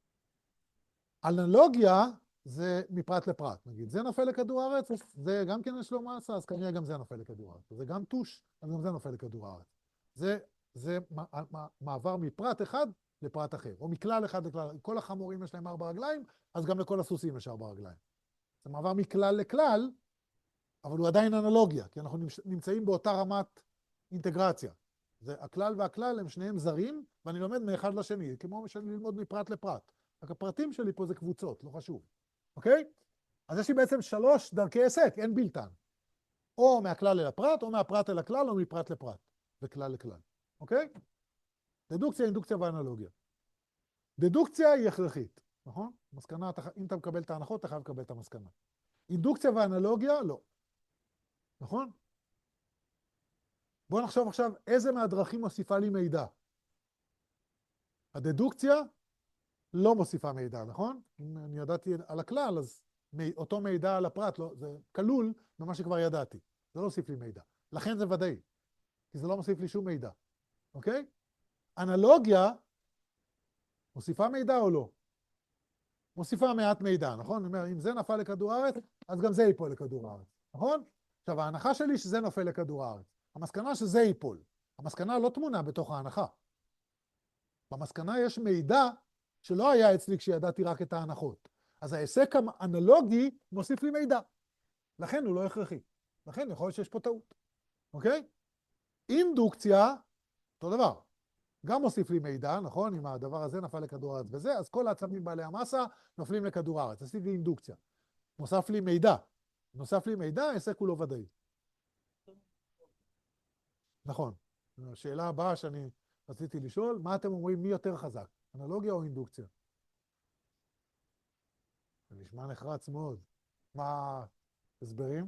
אנלוגיה זה מפרט לפרט. נגיד, זה נופל לכדור הארץ, זה גם כן יש לו מסה, אז כנראה גם זה נופל לכדור הארץ. זה גם טוש, אז גם זה נופל לכדור הארץ. זה, זה מעבר מפרט אחד לפרט אחר, או מכלל אחד לכלל. כל החמורים יש להם ארבע רגליים, אז גם לכל הסוסים יש ארבע רגליים. זה מעבר מכלל לכלל, אבל הוא עדיין אנלוגיה, כי אנחנו נמצאים באותה רמת אינטגרציה. זה הכלל והכלל הם שניהם זרים, ואני לומד מאחד לשני, כמו שאני ללמוד מפרט לפרט. רק הפרטים שלי פה זה קבוצות, לא חשוב. אוקיי? אז יש לי בעצם שלוש דרכי עסק, אין בלתן. או מהכלל אל הפרט, או מהפרט אל הכלל, או מפרט לפרט, וכלל לכלל. אוקיי? דדוקציה, אינדוקציה ואנלוגיה. דדוקציה היא הכרחית, נכון? מסקנה, אם אתה מקבל את ההנחות, אתה חייב לקבל את המסקנה. אינדוקציה ואנלוגיה, לא. נכון? בואו נחשוב עכשיו איזה מהדרכים מוסיפה לי מידע. הדדוקציה לא מוסיפה מידע, נכון? אם אני ידעתי על הכלל, אז אותו מידע על הפרט, לא, זה כלול במה שכבר ידעתי. זה לא מוסיף לי מידע. לכן זה ודאי, כי זה לא מוסיף לי שום מידע. אוקיי? אנלוגיה מוסיפה מידע או לא? מוסיפה מעט מידע, נכון? אני אומר, אם זה נפל לכדור הארץ, אז גם זה ייפול לכדור הארץ, נכון? עכשיו, ההנחה שלי שזה נופל לכדור הארץ. המסקנה שזה ייפול. המסקנה לא תמונה בתוך ההנחה. במסקנה יש מידע שלא היה אצלי כשידעתי רק את ההנחות. אז העסק האנלוגי מוסיף לי מידע. לכן הוא לא הכרחי. לכן יכול להיות שיש פה טעות. אוקיי? אינדוקציה, אותו דבר. גם מוסיף לי מידע, נכון? אם הדבר הזה נפל לכדור הארץ וזה, אז כל העצמים בעלי המסה נופלים לכדור הארץ. עשיתי לי אינדוקציה. נוסף לי מידע. נוסף לי מידע, העסק הוא לא ודאי. נכון. השאלה הבאה שאני רציתי לשאול, מה אתם אומרים, מי יותר חזק? אנלוגיה או אינדוקציה? זה נשמע נחרץ מאוד. מה הסברים?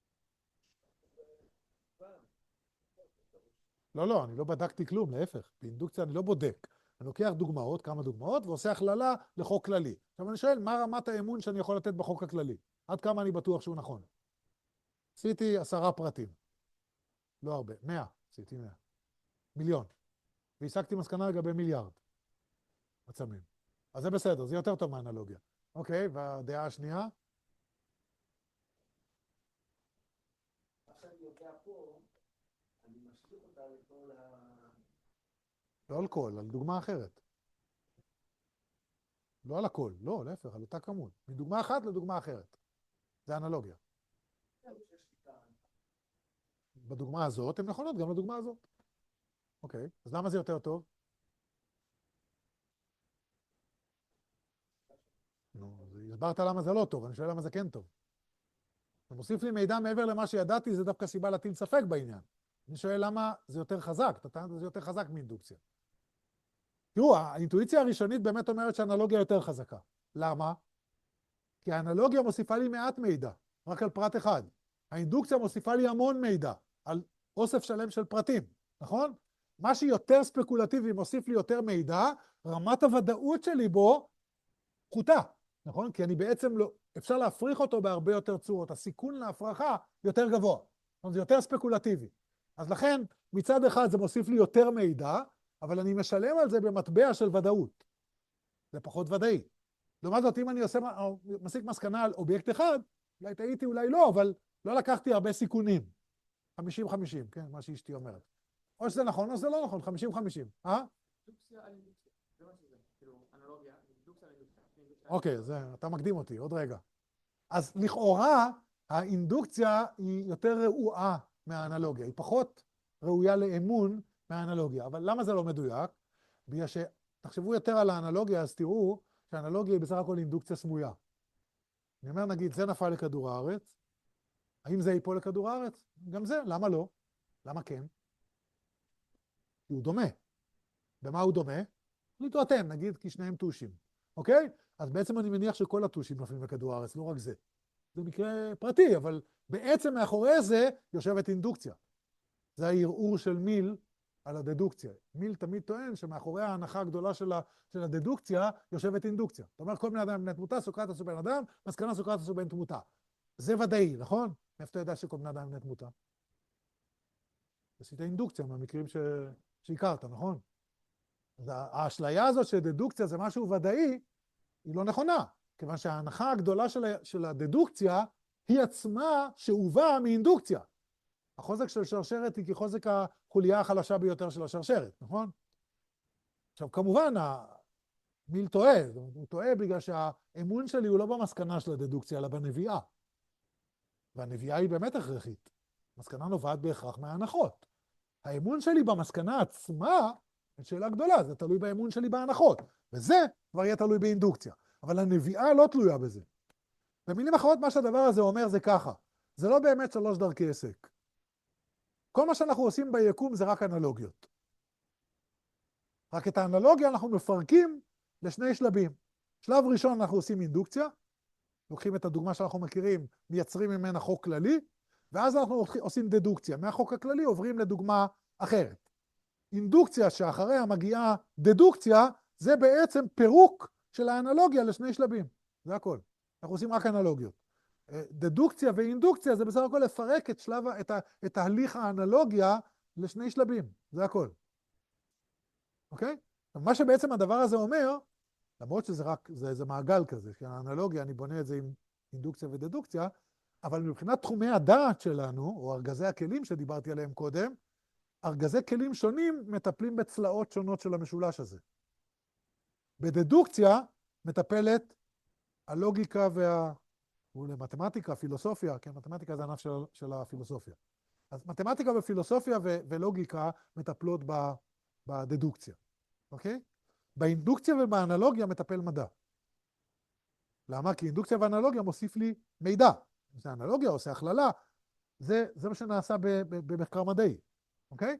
לא, לא, אני לא בדקתי כלום, להפך. באינדוקציה אני לא בודק. אני לוקח דוגמאות, כמה דוגמאות, ועושה הכללה לחוק כללי. עכשיו אני שואל, מה רמת האמון שאני יכול לתת בחוק הכללי? עד כמה אני בטוח שהוא נכון? עשיתי עשרה פרטים. לא הרבה, מאה. עשיתי מאה. מיליון. והשגתי מסקנה לגבי מיליארד. עצמים. אז זה בסדר, זה יותר טוב מהאנלוגיה. אוקיי, והדעה השנייה? עכשיו אני יודע פה, אני משליך אותה לכל ה... לא על כל, על דוגמה אחרת. לא על הכל, לא, להפך, על אותה כמות. מדוגמה אחת לדוגמה אחרת. זה אנלוגיה. בדוגמה הזאת, הן נכונות גם לדוגמה הזאת. אוקיי, אז למה זה יותר טוב? הסברת למה זה לא טוב, אני שואל למה זה כן טוב. אתה מוסיף לי מידע מעבר למה שידעתי, זה דווקא סיבה להטיל ספק בעניין. אני שואל למה זה יותר חזק, אתה טענת זה יותר חזק מאינדוקציה. תראו, האינטואיציה הראשונית באמת אומרת שהאנלוגיה יותר חזקה. למה? כי האנלוגיה מוסיפה לי מעט מידע, רק על פרט אחד. האינדוקציה מוסיפה לי המון מידע, על אוסף שלם של פרטים, נכון? מה שיותר ספקולטיבי מוסיף לי יותר מידע, רמת הוודאות שלי בו פחותה, נכון? כי אני בעצם לא, אפשר להפריך אותו בהרבה יותר צורות, הסיכון להפרחה יותר גבוה, זה יותר ספקולטיבי. אז לכן, מצד אחד זה מוסיף לי יותר מידע, אבל אני משלם על זה במטבע של ודאות. זה פחות ודאי. לעומת זאת, אם אני עושה, מסיק מסקנה על אובייקט אחד, אולי טעיתי, אולי לא, אבל לא לקחתי הרבה סיכונים. חמישים חמישים, כן, מה שאשתי אומרת. או שזה נכון, או שזה לא נכון, חמישים חמישים. אה? אינדוקציה על אינדוקציה. זה מה שזה. כאילו, אנלוגיה, אינדוקציה על אינדוקציה. אוקיי, זה, אתה מקדים אותי, עוד רגע. אז לכאורה, האינדוקציה היא יותר ראויה מהאנלוגיה. היא פחות ראויה לאמון מהאנלוגיה. אבל למה זה לא מדויק? בגלל שתחשבו יותר על האנלוגיה, אז תראו שהאנלוגיה היא בסך הכל אינדוקציה סמויה. אני אומר, נגיד, זה נפל לכדור הארץ, האם זה ייפול לכדור הארץ? גם זה, למה לא? למה כן? כי הוא דומה. במה הוא דומה? החליטו אתם, נגיד, כי שניהם טושים. אוקיי? אז בעצם אני מניח שכל הטושים נופלים לכדור הארץ, לא רק זה. זה מקרה פרטי, אבל בעצם מאחורי זה יושבת אינדוקציה. זה הערעור של מיל על הדדוקציה. מיל תמיד טוען שמאחורי ההנחה הגדולה של, ה, של הדדוקציה יושבת אינדוקציה. זאת אומרת, כל בני אדם בני תמותה, סוקרטס הוא בן אדם, מסקנה סוקרטס הוא בן תמותה. זה ודאי, נכון? מאיפה אתה יודע שכל בני אדם בני תמותה? עשית אינדוקציה מהמקרים ש... שהכרת, נכון? אז האשליה הזאת שדדוקציה זה משהו ודאי, היא לא נכונה, כיוון שההנחה הגדולה של, ה... של הדדוקציה היא עצמה שאובה מאינדוקציה. החוזק של שרשרת היא כחוזק החוליה החלשה ביותר של השרשרת, נכון? עכשיו, כמובן, מיל טועה, הוא טועה בגלל שהאמון שלי הוא לא במסקנה של הדדוקציה, אלא בנביאה. והנביאה היא באמת הכרחית. מסקנה נובעת בהכרח מההנחות. האמון שלי במסקנה עצמה, זאת שאלה גדולה, זה תלוי באמון שלי בהנחות. וזה כבר יהיה תלוי באינדוקציה. אבל הנביאה לא תלויה בזה. במילים אחרות, מה שהדבר הזה אומר זה ככה. זה לא באמת שלוש דרכי עסק. כל מה שאנחנו עושים ביקום זה רק אנלוגיות. רק את האנלוגיה אנחנו מפרקים לשני שלבים. שלב ראשון אנחנו עושים אינדוקציה, לוקחים את הדוגמה שאנחנו מכירים, מייצרים ממנה חוק כללי, ואז אנחנו עושים דדוקציה. מהחוק הכללי עוברים לדוגמה אחרת. אינדוקציה שאחריה מגיעה דדוקציה, זה בעצם פירוק של האנלוגיה לשני שלבים. זה הכל. אנחנו עושים רק אנלוגיות. דדוקציה ואינדוקציה זה בסך הכל לפרק את שלב, את, ה, את תהליך האנלוגיה לשני שלבים. זה הכל. אוקיי? מה שבעצם הדבר הזה אומר, למרות שזה רק, זה, זה מעגל כזה, כי האנלוגיה, אני בונה את זה עם אינדוקציה ודדוקציה, אבל מבחינת תחומי הדעת שלנו, או ארגזי הכלים שדיברתי עליהם קודם, ארגזי כלים שונים מטפלים בצלעות שונות של המשולש הזה. בדדוקציה מטפלת הלוגיקה וה... מתמטיקה, פילוסופיה, כן, מתמטיקה זה ענף של, של הפילוסופיה. אז מתמטיקה ופילוסופיה ו- ולוגיקה מטפלות ב- בדדוקציה, אוקיי? באינדוקציה ובאנלוגיה מטפל מדע. למה? כי אינדוקציה ואנלוגיה מוסיף לי מידע. זה אנלוגיה, עושה הכללה, זה, זה מה שנעשה ב- ב- במחקר מדעי, אוקיי?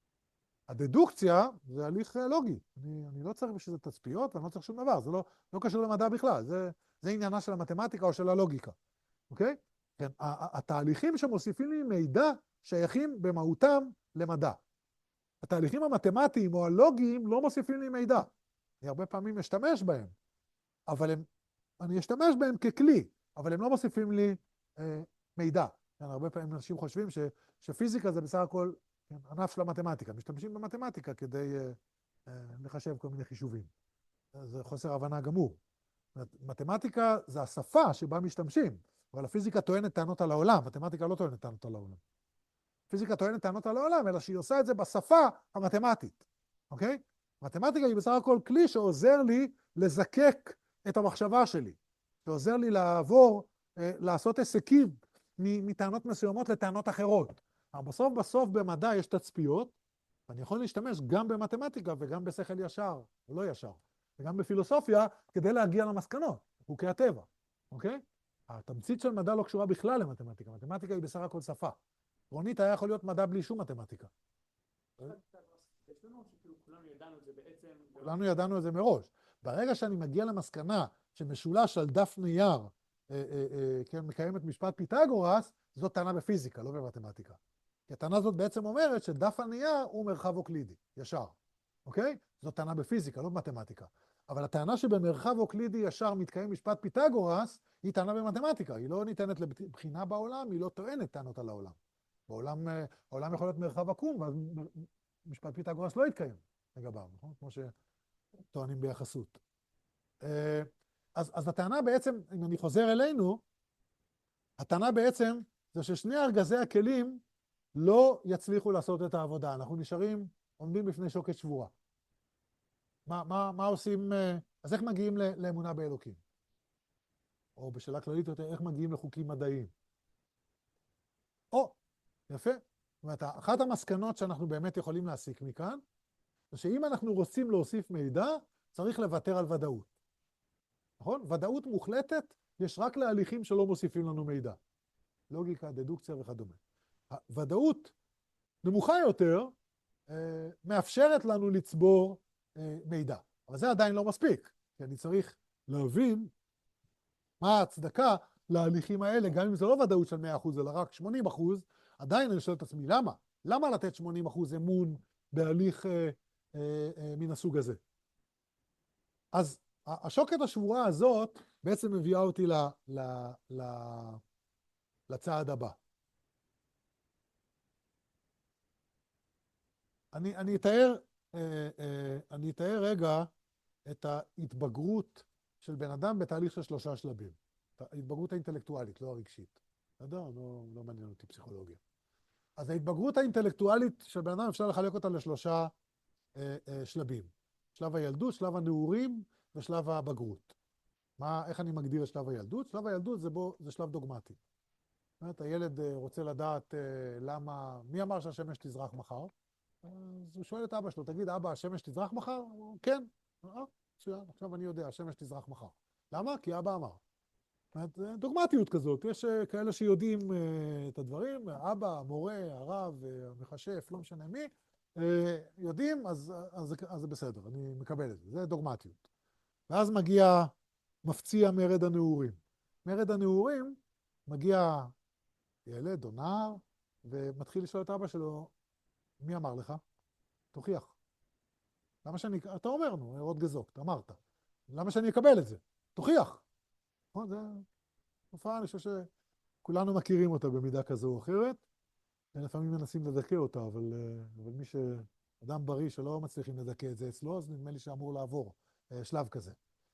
הדדוקציה זה הליך לוגי. אני, אני לא צריך בשביל זה תצפיות, ואני לא צריך שום דבר, זה לא, לא קשור למדע בכלל, זה, זה עניינה של המתמטיקה או של הלוגיקה, אוקיי? כן, התהליכים שמוסיפים לי מידע שייכים במהותם למדע. התהליכים המתמטיים או הלוגיים לא מוסיפים לי מידע. אני הרבה פעמים משתמש בהם, אבל הם, אני אשתמש בהם ככלי, אבל הם לא מוסיפים לי אה, מידע. כן, הרבה פעמים אנשים חושבים ש, שפיזיקה זה בסך הכל כן, ענף של המתמטיקה. משתמשים במתמטיקה כדי אה, אה, לחשב כל מיני חישובים. זה חוסר הבנה גמור. מתמטיקה זה השפה שבה משתמשים, אבל הפיזיקה טוענת טענות על העולם, מתמטיקה לא טוענת טענות על העולם. פיזיקה טוענת טענות על העולם, אלא שהיא עושה את זה בשפה המתמטית, אוקיי? מתמטיקה היא בסך הכל כלי שעוזר לי לזקק את המחשבה שלי, שעוזר לי לעבור, אה, לעשות עסקים מטענות מסוימות לטענות אחרות. אבל בסוף בסוף במדע יש תצפיות, ואני יכול להשתמש גם במתמטיקה וגם בשכל ישר, או לא ישר, וגם בפילוסופיה, כדי להגיע למסקנות, חוקי הטבע. אוקיי? התמצית של מדע לא קשורה בכלל למתמטיקה. מתמטיקה היא בסך הכל שפה. עקרונית היה יכול להיות מדע בלי שום מתמטיקה. יש לנו שכאילו כולנו ידענו את זה בעצם... כולנו ידענו את זה מראש. ברגע שאני מגיע למסקנה שמשולש על דף נייר, אה, אה, אה, כן, מקיים את משפט פיתגורס, זאת טענה בפיזיקה, לא במתמטיקה. כי הטענה הזאת בעצם אומרת שדף הנייר הוא מרחב אוקלידי, ישר. אוקיי? זאת טענה בפיזיקה, לא במתמטיקה. אבל הטענה שבמרחב אוקלידי ישר מתקיים משפט פיתגורס, היא טענה במתמטיקה. היא לא ניתנת לבחינה בעולם, היא לא טוענת טענות על העולם. בעולם, העולם יכול להיות מרחב עקום, ואז משפט פיתגורס לא יתקיים לגביו, נכון? כמו שטוענים ביחסות. אז, אז הטענה בעצם, אם אני חוזר אלינו, הטענה בעצם זה ששני ארגזי הכלים לא יצליחו לעשות את העבודה. אנחנו נשארים, עומדים בפני שוקת שבורה. מה, מה, מה עושים, אז איך מגיעים לאמונה באלוקים? או בשאלה כללית יותר, איך מגיעים לחוקים מדעיים? או, יפה. זאת אומרת, אחת המסקנות שאנחנו באמת יכולים להסיק מכאן, זה שאם אנחנו רוצים להוסיף מידע, צריך לוותר על ודאות. נכון? ודאות מוחלטת יש רק להליכים שלא מוסיפים לנו מידע. לוגיקה, דדוקציה וכדומה. הוודאות נמוכה יותר, אה, מאפשרת לנו לצבור אה, מידע. אבל זה עדיין לא מספיק, כי אני צריך להבין מה ההצדקה להליכים האלה, גם אם זה לא ודאות של מאה אחוז, אלא רק שמונים אחוז, עדיין אני שואל את עצמי, למה? למה לתת שמונים אחוז אמון בהליך אה, אה, אה, מן הסוג הזה? אז השוקת השבורה הזאת בעצם מביאה אותי ל, ל, ל, לצעד הבא. אני, אני אתאר, אה, אה, אני אתאר רגע את ההתבגרות של בן אדם בתהליך של שלושה שלבים. ההתבגרות האינטלקטואלית, לא הרגשית. בסדר? לא, לא מעניין אותי פסיכולוגיה. אז ההתבגרות האינטלקטואלית של בן אדם אפשר לחלק אותה לשלושה אה, אה, שלבים. שלב הילדות, שלב הנעורים ושלב הבגרות. מה, איך אני מגדיר את שלב הילדות? שלב הילדות זה, בו, זה שלב דוגמטי. זאת אומרת, הילד אה, רוצה לדעת אה, למה, מי אמר שהשמש תזרח מחר? אז הוא שואל את אבא שלו, תגיד, אבא, השמש תזרח מחר? הוא, כן. אה, מצוין, עכשיו אני יודע, השמש תזרח מחר. למה? כי אבא אמר. דוגמטיות כזאת, יש כאלה שיודעים את הדברים, אבא, המורה, הרב, המחשף, לא משנה מי, יודעים, אז, אז, אז זה בסדר, אני מקבל את זה, זה דוגמטיות. ואז מגיע מפציע מרד הנעורים. מרד הנעורים מגיע ילד או נער, ומתחיל לשאול את אבא שלו, מי אמר לך? תוכיח. למה שאני, אתה אומר, נו, עוד גזוק, אמרת. למה שאני אקבל את זה? תוכיח. זו תופעה, אני חושב שכולנו מכירים אותה במידה כזו או אחרת, ולפעמים מנסים לדכא אותה, אבל, אבל מי שאדם בריא שלא מצליחים לדכא את זה אצלו, אז נדמה לי שאמור לעבור שלב כזה.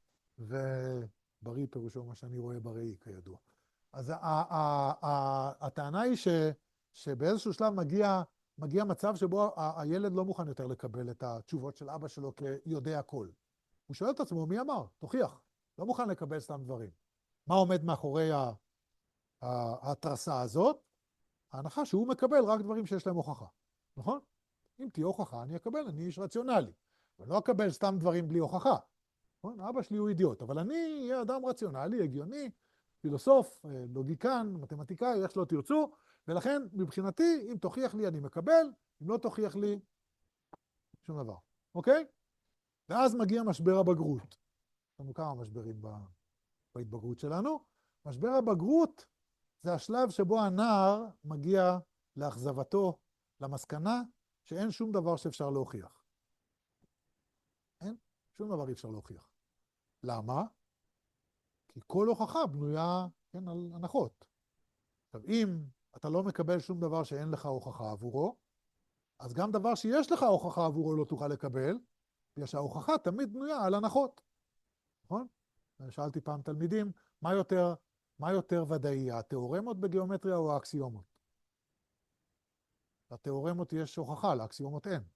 ובריא פירושו מה שאני רואה בראי, כידוע. אז הטענה היא ש, שבאיזשהו שלב מגיע, מגיע מצב שבו הילד לא מוכן יותר לקבל את התשובות של אבא שלו כיודע הכל. הוא שואל את עצמו, מי אמר? תוכיח. לא מוכן לקבל סתם דברים. מה עומד מאחורי ההתרסה הזאת? ההנחה שהוא מקבל רק דברים שיש להם הוכחה, נכון? אם תהיה הוכחה, אני אקבל, אני איש רציונלי. אני לא אקבל סתם דברים בלי הוכחה. נכון? אבא שלי הוא אידיוט, אבל אני אהיה אדם רציונלי, הגיוני, פילוסוף, לוגיקן, מתמטיקאי, איך שלא תרצו, ולכן מבחינתי, אם תוכיח לי, אני מקבל, אם לא תוכיח לי, שום דבר. אוקיי? ואז מגיע משבר הבגרות. יש לנו כמה משברים בהתבגרות שלנו. משבר הבגרות זה השלב שבו הנער מגיע לאכזבתו, למסקנה, שאין שום דבר שאפשר להוכיח. אין שום דבר אפשר להוכיח. למה? כי כל הוכחה בנויה, כן, על הנחות. עכשיו, אם אתה לא מקבל שום דבר שאין לך הוכחה עבורו, אז גם דבר שיש לך הוכחה עבורו לא תוכל לקבל, בגלל שההוכחה תמיד בנויה על הנחות. נכון? שאלתי פעם תלמידים, מה יותר, מה יותר ודאי, התיאורמות בגיאומטריה או האקסיומות? לתיאורמות יש הוכחה, לאקסיומות אין.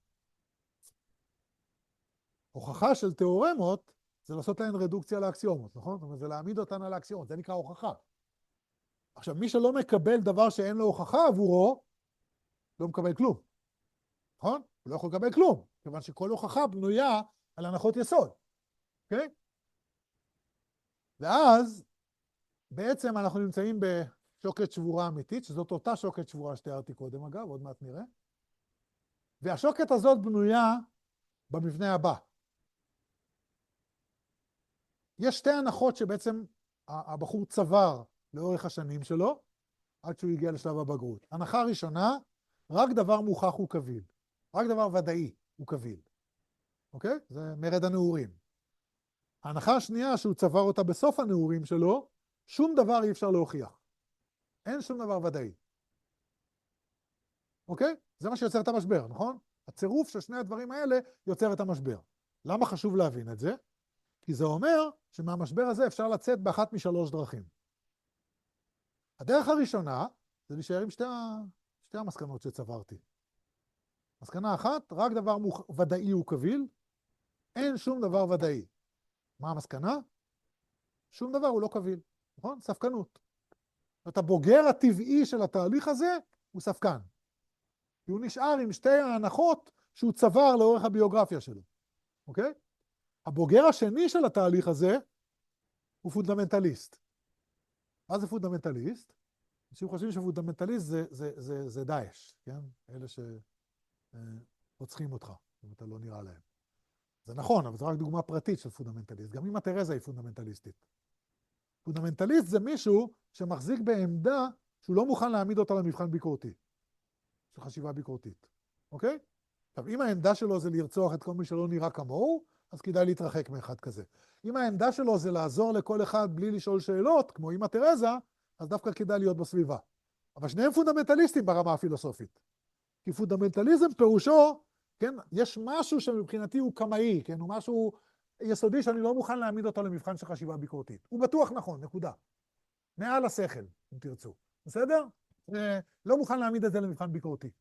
הוכחה של תיאורמות זה לעשות להן רדוקציה לאקסיומות, נכון? זאת אומרת, זה להעמיד אותן על האקסיומות, זה נקרא הוכחה. עכשיו, מי שלא מקבל דבר שאין לו הוכחה עבורו, לא מקבל כלום. נכון? הוא לא יכול לקבל כלום, כיוון שכל הוכחה בנויה על הנחות יסוד. אוקיי? ואז בעצם אנחנו נמצאים בשוקת שבורה אמיתית, שזאת אותה שוקת שבורה שתיארתי קודם, אגב, עוד מעט נראה. והשוקת הזאת בנויה במבנה הבא. יש שתי הנחות שבעצם הבחור צבר לאורך השנים שלו, עד שהוא הגיע לשלב הבגרות. הנחה ראשונה, רק דבר מוכח הוא קביל. רק דבר ודאי הוא קביל. אוקיי? זה מרד הנעורים. ההנחה השנייה, שהוא צבר אותה בסוף הנעורים שלו, שום דבר אי אפשר להוכיח. אין שום דבר ודאי. אוקיי? זה מה שיוצר את המשבר, נכון? הצירוף של שני הדברים האלה יוצר את המשבר. למה חשוב להבין את זה? כי זה אומר שמהמשבר הזה אפשר לצאת באחת משלוש דרכים. הדרך הראשונה זה להישאר עם שתי, שתי המסקנות שצברתי. מסקנה אחת, רק דבר מוכ... ודאי הוא קביל, אין שום דבר ודאי. מה המסקנה? שום דבר הוא לא קביל, נכון? ספקנות. זאת הבוגר הטבעי של התהליך הזה הוא ספקן. כי הוא נשאר עם שתי ההנחות שהוא צבר לאורך הביוגרפיה שלו, אוקיי? הבוגר השני של התהליך הזה הוא פונדמנטליסט. מה זה פונדמנטליסט? אנשים חושבים שפונדמנטליסט זה, זה, זה, זה דאעש, כן? אלה שרוצחים אותך, אם אתה לא נראה להם. זה נכון, אבל זו רק דוגמה פרטית של פונדמנטליסט. גם אמא תרזה היא פונדמנטליסטית. פונדמנטליסט זה מישהו שמחזיק בעמדה שהוא לא מוכן להעמיד אותה למבחן ביקורתי, של חשיבה ביקורתית, אוקיי? עכשיו, אם העמדה שלו זה לרצוח את כל מי שלא נראה כמוהו, אז כדאי להתרחק מאחד כזה. אם העמדה שלו זה לעזור לכל אחד בלי לשאול שאלות, כמו אמא תרזה, אז דווקא כדאי להיות בסביבה. אבל שניהם פונדמנטליסטים ברמה הפילוסופית. כי פונדמנטליזם פירושו, כן, יש משהו שמבחינתי הוא קמאי, כן, הוא משהו יסודי שאני לא מוכן להעמיד אותו למבחן של חשיבה ביקורתית. הוא בטוח נכון, נקודה. מעל השכל, אם תרצו. בסדר? לא מוכן להעמיד את זה למבחן ביקורתי.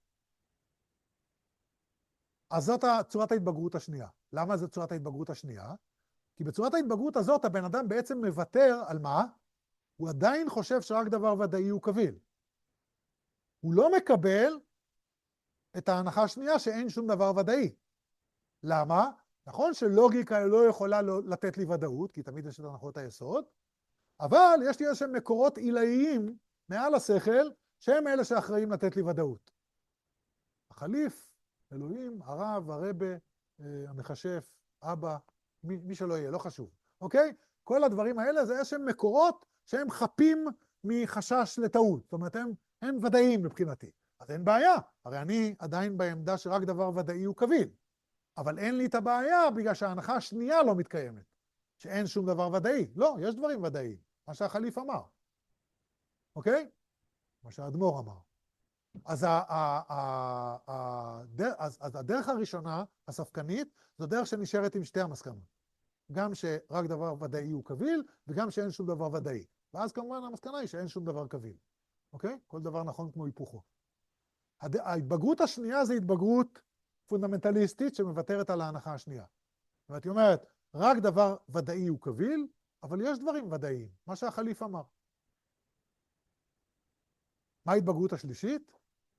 אז זאת צורת ההתבגרות השנייה. למה זו צורת ההתבגרות השנייה? כי בצורת ההתבגרות הזאת הבן אדם בעצם מוותר על מה? הוא עדיין חושב שרק דבר ודאי הוא קביל. הוא לא מקבל את ההנחה השנייה שאין שום דבר ודאי. למה? נכון שלוגיקה לא יכולה לתת לי ודאות, כי תמיד יש את הנחות היסוד, אבל יש לי איזשהם מקורות עילאיים מעל השכל, שהם אלה שאחראים לתת לי ודאות. החליף, אלוהים, הרב, הרבה, המחשף, אבא, מי, מי שלא יהיה, לא חשוב. אוקיי? כל הדברים האלה זה איזשהם מקורות שהם חפים מחשש לטעות. זאת אומרת, הם, הם ודאיים מבחינתי. אז אין בעיה. הרי אני עדיין בעמדה שרק דבר ודאי הוא קביל. אבל אין לי את הבעיה בגלל שההנחה השנייה לא מתקיימת. שאין שום דבר ודאי. לא, יש דברים ודאיים. מה שהחליף אמר. אוקיי? מה שהאדמו"ר אמר. אז, ה, ה, ה, ה, דר, אז, אז הדרך הראשונה, הספקנית, זו דרך שנשארת עם שתי המסקנות. גם שרק דבר ודאי הוא קביל, וגם שאין שום דבר ודאי. ואז כמובן המסקנה היא שאין שום דבר קביל. אוקיי? כל דבר נכון כמו היפוכו. הד... ההתבגרות השנייה זה התבגרות פונדמנטליסטית שמוותרת על ההנחה השנייה. זאת אומרת, היא אומרת, רק דבר ודאי הוא קביל, אבל יש דברים ודאיים, מה שהחליף אמר. מה ההתבגרות השלישית?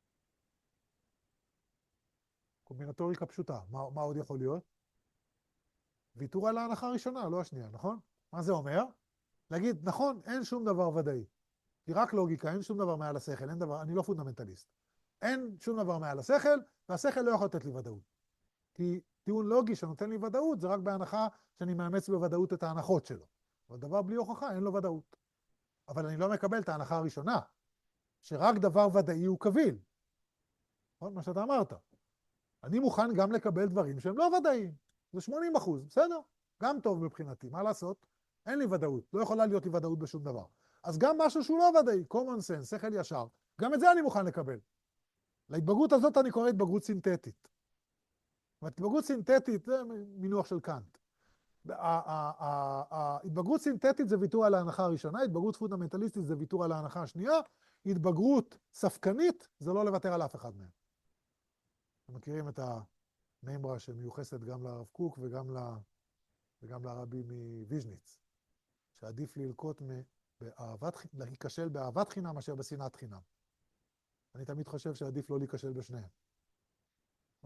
קומבינטוריקה פשוטה. מה, מה עוד יכול להיות? ויתור על ההנחה הראשונה, לא השנייה, נכון? מה זה אומר? להגיד, נכון, אין שום דבר ודאי. כי רק לוגיקה, אין שום דבר מעל השכל, אין דבר, אני לא פונדמנטליסט. אין שום דבר מעל השכל, והשכל לא יכול לתת לי ודאות. כי טיעון לוגי שנותן לי ודאות, זה רק בהנחה שאני מאמץ בוודאות את ההנחות שלו. אבל דבר בלי הוכחה, אין לו ודאות. אבל אני לא מקבל את ההנחה הראשונה, שרק דבר ודאי הוא קביל. נכון? מה שאתה אמרת. אני מוכן גם לקבל דברים שהם לא ודאיים. זה שמונים אחוז, בסדר? גם טוב מבחינתי, מה לעשות? אין לי ודאות, לא יכולה להיות לי ודאות בשום דבר. אז גם משהו שהוא לא ודאי, common sense, שכל ישר, גם את זה אני מוכן לקבל. להתבגרות הזאת אני קורא התבגרות סינתטית. התבגרות סינתטית זה מינוח של קאנט. ההתבגרות סינתטית זה ויתור על ההנחה הראשונה, התבגרות פונדמנטליסטית זה ויתור על ההנחה השנייה, התבגרות ספקנית זה לא לוותר על אף אחד מהם. אתם מכירים את המימרה שמיוחסת גם לרב קוק וגם, ל... וגם לרבי מוויז'ניץ, שעדיף ללקוט באהבת... להיכשל באהבת חינם מאשר בשנאת חינם. אני תמיד חושב שעדיף לא להיכשל בשניהם.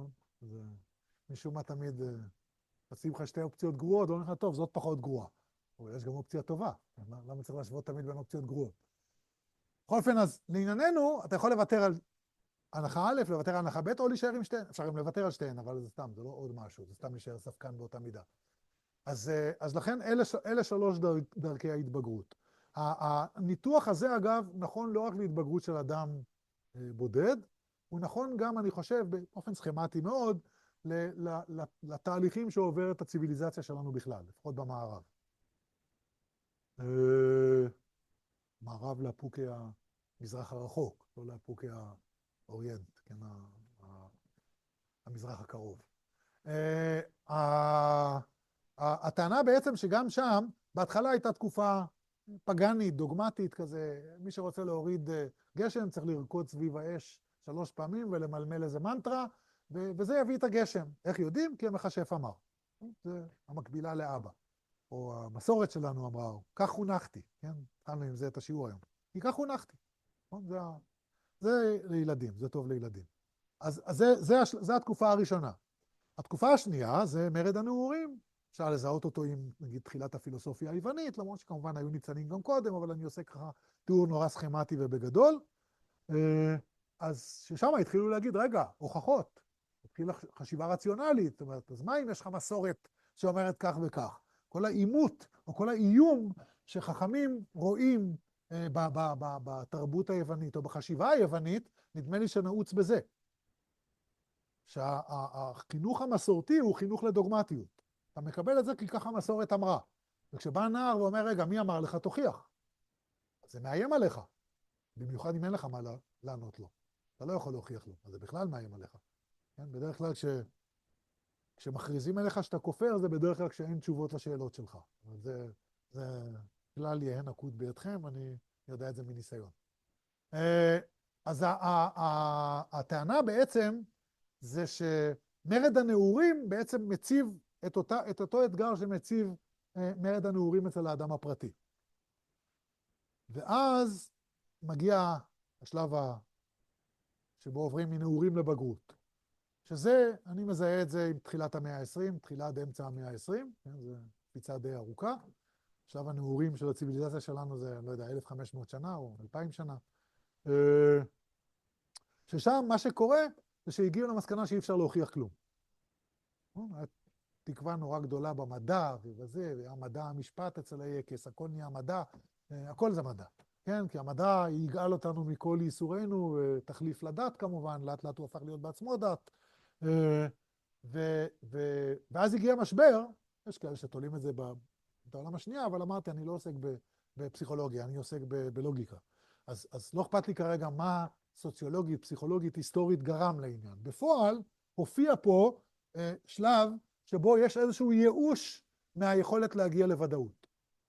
זה... משום מה תמיד עושים לך שתי אופציות גרועות, ואומרים לך, טוב, זאת פחות גרועה. אבל יש גם אופציה טובה. למה צריך להשוות תמיד בין אופציות גרועות? בכל אופן, אז לענייננו, אתה יכול לוותר על הנחה א', לוותר על הנחה ב', או להישאר עם שתיהן. אפשר גם לוותר על שתיהן, אבל זה סתם, זה לא עוד משהו, זה סתם להישאר ספקן באותה מידה. אז, אז לכן אלה, אלה שלוש דר, דרכי ההתבגרות. הניתוח הזה, אגב, נכון לא רק להתבגרות של אדם בודד, הוא נכון גם, אני חושב, באופן סכמטי מאוד, לתהליכים שעוברת הציביליזציה שלנו בכלל, לפחות במערב. מערב לאפוקי המזרח הרחוק, לא לאפוקי האוריינט, כן, המזרח הקרוב. הטענה בעצם שגם שם, בהתחלה הייתה תקופה פגנית, דוגמטית כזה, מי שרוצה להוריד גשם צריך לרקוד סביב האש שלוש פעמים ולמלמל איזה מנטרה, וזה יביא את הגשם. איך יודעים? כי המכשף אמר. זה המקבילה לאבא. או המסורת שלנו אמרה, כך חונכתי, כן? התחלנו עם זה את השיעור היום. כי כך חונכתי. זה, זה לילדים, זה טוב לילדים. אז, אז זה, זה, זה התקופה הראשונה. התקופה השנייה זה מרד הנעורים. אפשר לזהות אותו עם, נגיד, תחילת הפילוסופיה היוונית, למרות שכמובן היו ניצנים גם קודם, אבל אני עושה ככה תיאור נורא סכמטי ובגדול. אז ששם התחילו להגיד, רגע, הוכחות. התחילה חשיבה רציונלית. זאת אומרת, אז מה אם יש לך מסורת שאומרת כך וכך? כל האימות או כל האיום שחכמים רואים בתרבות היוונית או בחשיבה היוונית, נדמה לי שנעוץ בזה. שהחינוך המסורתי הוא חינוך לדוגמטיות. אתה מקבל את זה כי ככה המסורת אמרה. וכשבא נער ואומר, רגע, מי אמר לך? תוכיח. אז זה מאיים עליך. במיוחד אם אין לך מה לענות לו. אתה לא יכול להוכיח לו. אז זה בכלל מאיים עליך. כן? בדרך כלל כש... כשמכריזים עליך שאתה כופר, זה בדרך כלל כשאין תשובות לשאלות שלך. זה, זה כלל יהיה נקוד בידכם, אני יודע את זה מניסיון. אז הטענה בעצם זה שמרד הנעורים בעצם מציב את, אותה, את אותו אתגר שמציב מרד הנעורים אצל האדם הפרטי. ואז מגיע השלב שבו עוברים מנעורים לבגרות. שזה, אני מזהה את זה עם תחילת המאה ה-עשרים, תחילה עד אמצע המאה ה-עשרים, כן, זו פיצה די ארוכה. שלב הנעורים של הציביליזציה שלנו זה, לא יודע, אלף וחמש מאות שנה או אלפיים שנה. ששם מה שקורה זה שהגיעו למסקנה שאי אפשר להוכיח כלום. תקווה נורא גדולה במדע ובזה, והמדע המשפט אצל היקס, הכל נהיה מדע, הכל זה מדע. כן, כי המדע יגאל אותנו מכל ייסורנו, תחליף לדת כמובן, לאט לאט הוא הפך להיות בעצמו דת. ו, ו, ואז הגיע משבר, יש כאלה שתולים את זה בעולם השנייה, אבל אמרתי, אני לא עוסק בפסיכולוגיה, אני עוסק ב, בלוגיקה. אז, אז לא אכפת לי כרגע מה סוציולוגית, פסיכולוגית, היסטורית גרם לעניין. בפועל, הופיע פה אה, שלב שבו יש איזשהו ייאוש מהיכולת להגיע לוודאות.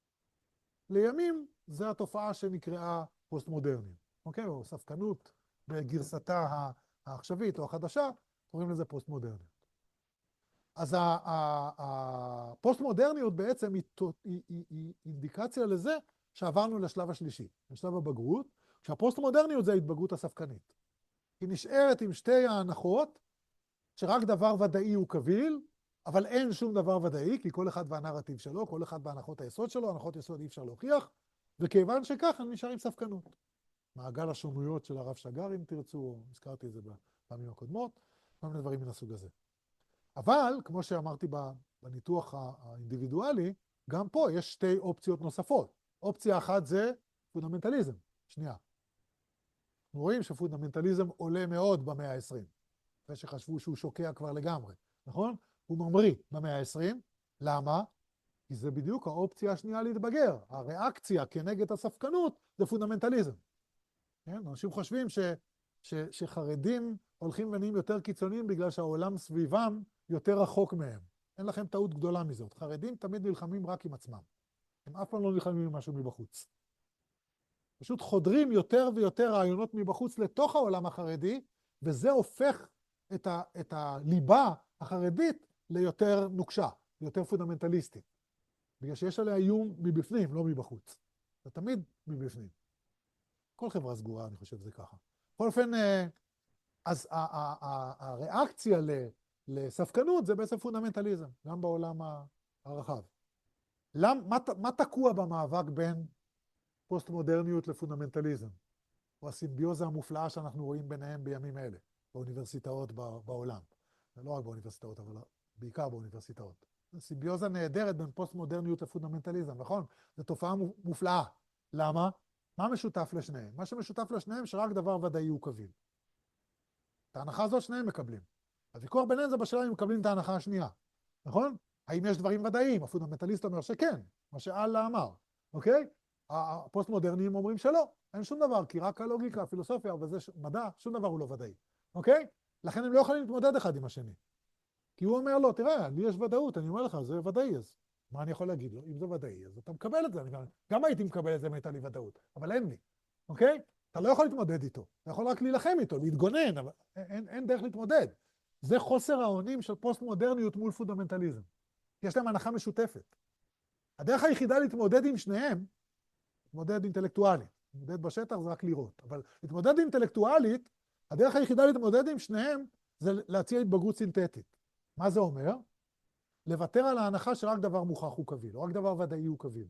לימים, זו התופעה שנקראה פוסט-מודרניות, אוקיי? או ספקנות בגרסתה העכשווית או החדשה, קוראים לזה פוסט-מודרניות. אז הפוסט-מודרניות בעצם היא, היא, היא, היא אינדיקציה לזה שעברנו לשלב השלישי, לשלב הבגרות, שהפוסט-מודרניות זה ההתבגרות הספקנית. היא נשארת עם שתי ההנחות, שרק דבר ודאי הוא קביל, אבל אין שום דבר ודאי, כי כל אחד והנרטיב שלו, כל אחד בהנחות היסוד שלו, הנחות יסוד אי אפשר להוכיח, וכיוון שכך אני נשאר עם ספקנות. מעגל השונויות של הרב שגר, אם תרצו, הזכרתי את זה בפעמים הקודמות, כל מיני דברים מן הסוג הזה. אבל, כמו שאמרתי בניתוח האינדיבידואלי, גם פה יש שתי אופציות נוספות. אופציה אחת זה פונדמנטליזם. שנייה. אנחנו רואים שפונדמנטליזם עולה מאוד במאה ה-עשרים. אחרי שחשבו שהוא שוקע כבר לגמרי, נכון? הוא ממריא במאה ה-עשרים. למה? כי זה בדיוק האופציה השנייה להתבגר. הריאקציה כנגד הספקנות זה פונדמנטליזם. כן? אנשים חושבים ש, ש, שחרדים הולכים ונהיים יותר קיצוניים בגלל שהעולם סביבם יותר רחוק מהם. אין לכם טעות גדולה מזאת. חרדים תמיד נלחמים רק עם עצמם. הם אף פעם לא נלחמים עם משהו מבחוץ. פשוט חודרים יותר ויותר רעיונות מבחוץ לתוך העולם החרדי, וזה הופך את, ה, את הליבה החרדית ליותר נוקשה, ליותר פונדמנטליסטית. בגלל שיש עליה איום מבפנים, לא מבחוץ. זה תמיד מבפנים. כל חברה סגורה, אני חושב, זה ככה. בכל אופן, אז הריאקציה לספקנות זה בעצם פונדמנטליזם, גם בעולם הרחב. למ, מה, מה תקוע במאבק בין פוסט-מודרניות לפונדמנטליזם? או הסימביוזה המופלאה שאנחנו רואים ביניהם בימים אלה, באוניברסיטאות בעולם. לא רק באוניברסיטאות, אבל בעיקר באוניברסיטאות. סימביוזה נהדרת בין פוסט-מודרניות לפונדמנטליזם, נכון? זו תופעה מופלאה. למה? מה משותף לשניהם? מה שמשותף לשניהם שרק דבר ודאי הוא קביל. את ההנחה הזאת שניהם מקבלים. הוויכוח ביניהם זה בשאלה אם מקבלים את ההנחה השנייה, נכון? האם יש דברים ודאיים? הפונדמנטליסט אומר שכן, מה שאללה אמר, אוקיי? הפוסט-מודרניים אומרים שלא, אין שום דבר, כי רק הלוגיקה, הפילוסופיה וזה מדע, שום דבר הוא לא ודאי, אוקיי? לכן הם לא יכולים להתמודד אחד עם השני. כי הוא אומר לו, תראה, לי יש ודאות, אני אומר לך, זה ודאי, אז מה אני יכול להגיד לו? אם זה ודאי, אז אתה מקבל את זה, אני גם, גם הייתי מקבל את זה אם הייתה לי ודאות, אבל אין לי, אוקיי? אתה לא יכול להתמודד איתו, אתה יכול רק להילחם איתו, להתגונן, אבל אין, אין דרך להתמודד. זה חוסר האונים של פוסט-מודרניות מול פונדמנטליזם. יש להם הנחה משותפת. הדרך היחידה להתמודד עם שניהם, להתמודד אינטלקטואלית. להתמודד בשטח זה רק לראות. אבל להתמודד אינטלקטואלית, הדרך היחידה להתמודד עם שניהם, זה להציע התבגרות סינתטית. מה זה אומר? לוותר על ההנחה שרק דבר מוכח הוא קביל, או רק דבר ודאי הוא קביל.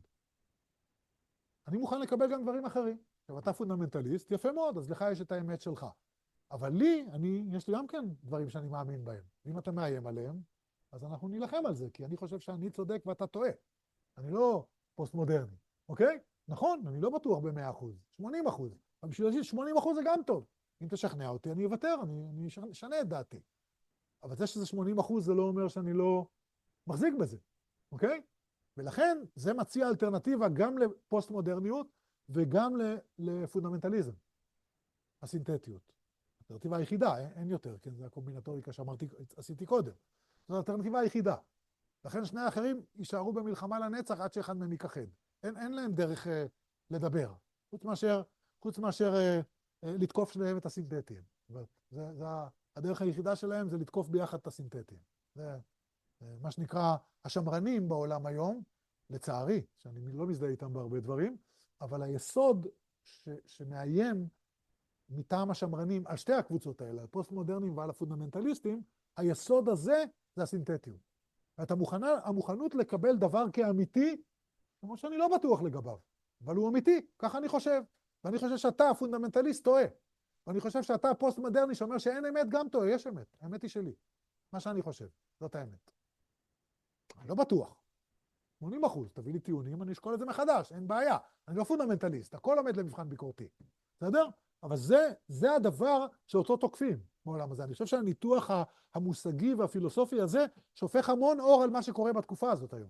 אני מוכן לקבל גם דברים אחרים. עכשיו, אתה פונדמנטליסט, יפה מאוד, אז לך יש את האמת שלך. אבל לי, אני, יש לי גם כן דברים שאני מאמין בהם. ואם אתה מאיים עליהם, אז אנחנו נילחם על זה, כי אני חושב שאני צודק ואתה טועה. אני לא פוסט-מודרני, אוקיי? נכון, אני לא בטוח ב-מאה אחוז, שמונים אחוז. אבל בשביל להגיד שמונים אחוז זה גם טוב. אם תשכנע אותי, אני אוותר, אני, אני אשנה את דעתי. אבל זה שזה שמונים אחוז זה לא אומר שאני לא מחזיק בזה, אוקיי? ולכן זה מציע אלטרנטיבה גם לפוסט-מודרניות וגם לפונדמנטליזם, הסינתטיות. האלטרנטיבה היחידה, אין, אין יותר, כן? זה הקומבינטוריקה שאמרתי, עשיתי קודם. זו האלטרנטיבה היחידה. לכן שני האחרים יישארו במלחמה לנצח עד שאחד מהם ייכחד. אין, אין להם דרך אה, לדבר, חוץ מאשר, חוץ מאשר אה, אה, לתקוף שניהם את הסינתטיים. זה, זה, הדרך היחידה שלהם זה לתקוף ביחד את הסינתטיים. זה אה, מה שנקרא השמרנים בעולם היום, לצערי, שאני לא מזדהה איתם בהרבה דברים, אבל היסוד ש, שמאיים מטעם השמרנים על שתי הקבוצות האלה, על פוסט-מודרניים ועל הפונדמנטליסטים, היסוד הזה זה הסינתטיות. ואת המוכנה, המוכנות לקבל דבר כאמיתי, כמו שאני לא בטוח לגביו, אבל הוא אמיתי, ככה אני חושב. ואני חושב שאתה הפונדמנטליסט טועה. ואני חושב שאתה הפוסט-מודרני שאומר שאין אמת, גם טועה, יש אמת. האמת היא שלי. מה שאני חושב, זאת האמת. אני לא בטוח. שמונים אחוז, תביא לי טיעונים, אני אשקול את זה מחדש, אין בעיה. אני לא פונדמנטליסט, הכל עומד למבחן ביקורתי. בסדר? אבל זה, זה הדבר שאותו תוקפים בעולם הזה. אני חושב שהניתוח המושגי והפילוסופי הזה שופך המון אור על מה שקורה בתקופה הזאת היום.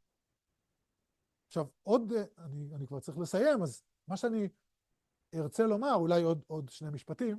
עכשיו, עוד, אני, אני כבר צריך לסיים, אז מה שאני ארצה לומר, אולי עוד, עוד שני משפטים,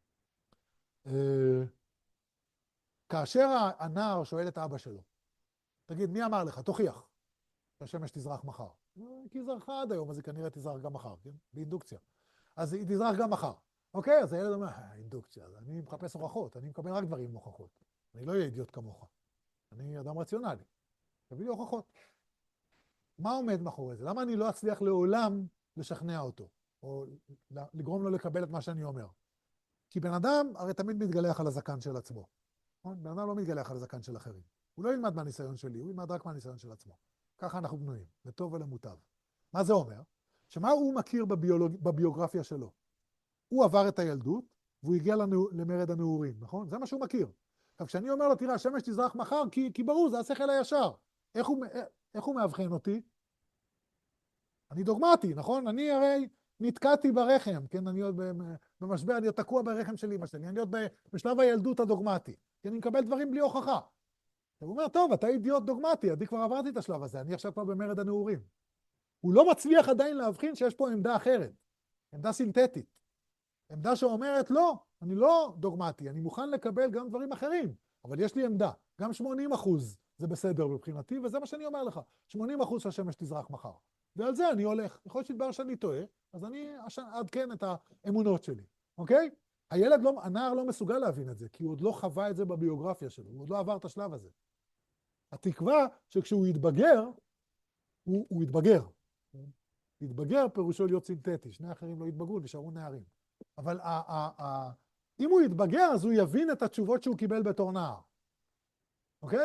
אה, כאשר הנער שואל את אבא שלו, תגיד, מי אמר לך? תוכיח שהשמש תזרח מחר. כי היא זרחה עד היום, אז היא כנראה תזרח גם מחר, כן? באינדוקציה. אז היא תזרח גם מחר. אוקיי, אז הילד אומר, אינדוקציה, אני מחפש הוכחות, אני מקבל רק דברים עם הוכחות. אני לא אהיה אידיוט כמוך. אני אדם רציונלי. תביא לי הוכחות. מה עומד מאחורי זה? למה אני לא אצליח לעולם לשכנע אותו, או לגרום לו לקבל את מה שאני אומר? כי בן אדם הרי תמיד מתגלח על הזקן של עצמו. בן אדם לא מתגלח על הזקן של אחרים. הוא לא ילמד מהניסיון שלי, הוא ילמד רק מהניסיון של עצמו. ככה אנחנו בנויים, לטוב ולמוטב. מה זה אומר? שמה הוא מכיר בביולוג... בביוגרפיה שלו? הוא עבר את הילדות, והוא הגיע לנו... למרד הנעורים, נכון? זה מה שהוא מכיר. עכשיו, כשאני אומר לו, תראה, השמש תזרח מחר, כי, כי ברור, זה השכל הישר. איך הוא, איך הוא מאבחן אותי? אני דוגמטי, נכון? אני הרי נתקעתי ברחם, כן? אני עוד במשבר, אני עוד תקוע ברחם של אמא שלי, אני עוד בשלב הילדות הדוגמטי, כי אני מקבל דברים בלי הוכחה. הוא אומר, טוב, אתה אידיוט דוגמטי, אני כבר עברתי את השלב הזה, אני עכשיו כבר במרד הנעורים. הוא לא מצליח עדיין להבחין שיש פה עמדה אחרת, עמדה סינתטית. עמדה שאומרת, לא, אני לא דוגמטי, אני מוכן לקבל גם דברים אחרים, אבל יש לי עמדה, גם שמונים אחוז זה בסדר מבחינתי, וזה מה שאני אומר לך, שמונים אחוז שהשמש תזרח מחר. ועל זה אני הולך, יכול להיות שדבר שאני טועה, אז אני אעדכן את האמונות שלי, אוקיי? הילד לא, הנער לא מסוגל להבין את זה, כי הוא עוד לא חווה את זה בביוגרפיה שלו, הוא עוד לא עבר את השלב הזה. התקווה שכשהוא יתבגר, הוא, הוא יתבגר. יתבגר פירושו להיות סינתטי, שני אחרים לא יתבגרו, נשארו נערים. אבל ה, ה, ה, אם הוא יתבגר, אז הוא יבין את התשובות שהוא קיבל בתור נער. אוקיי?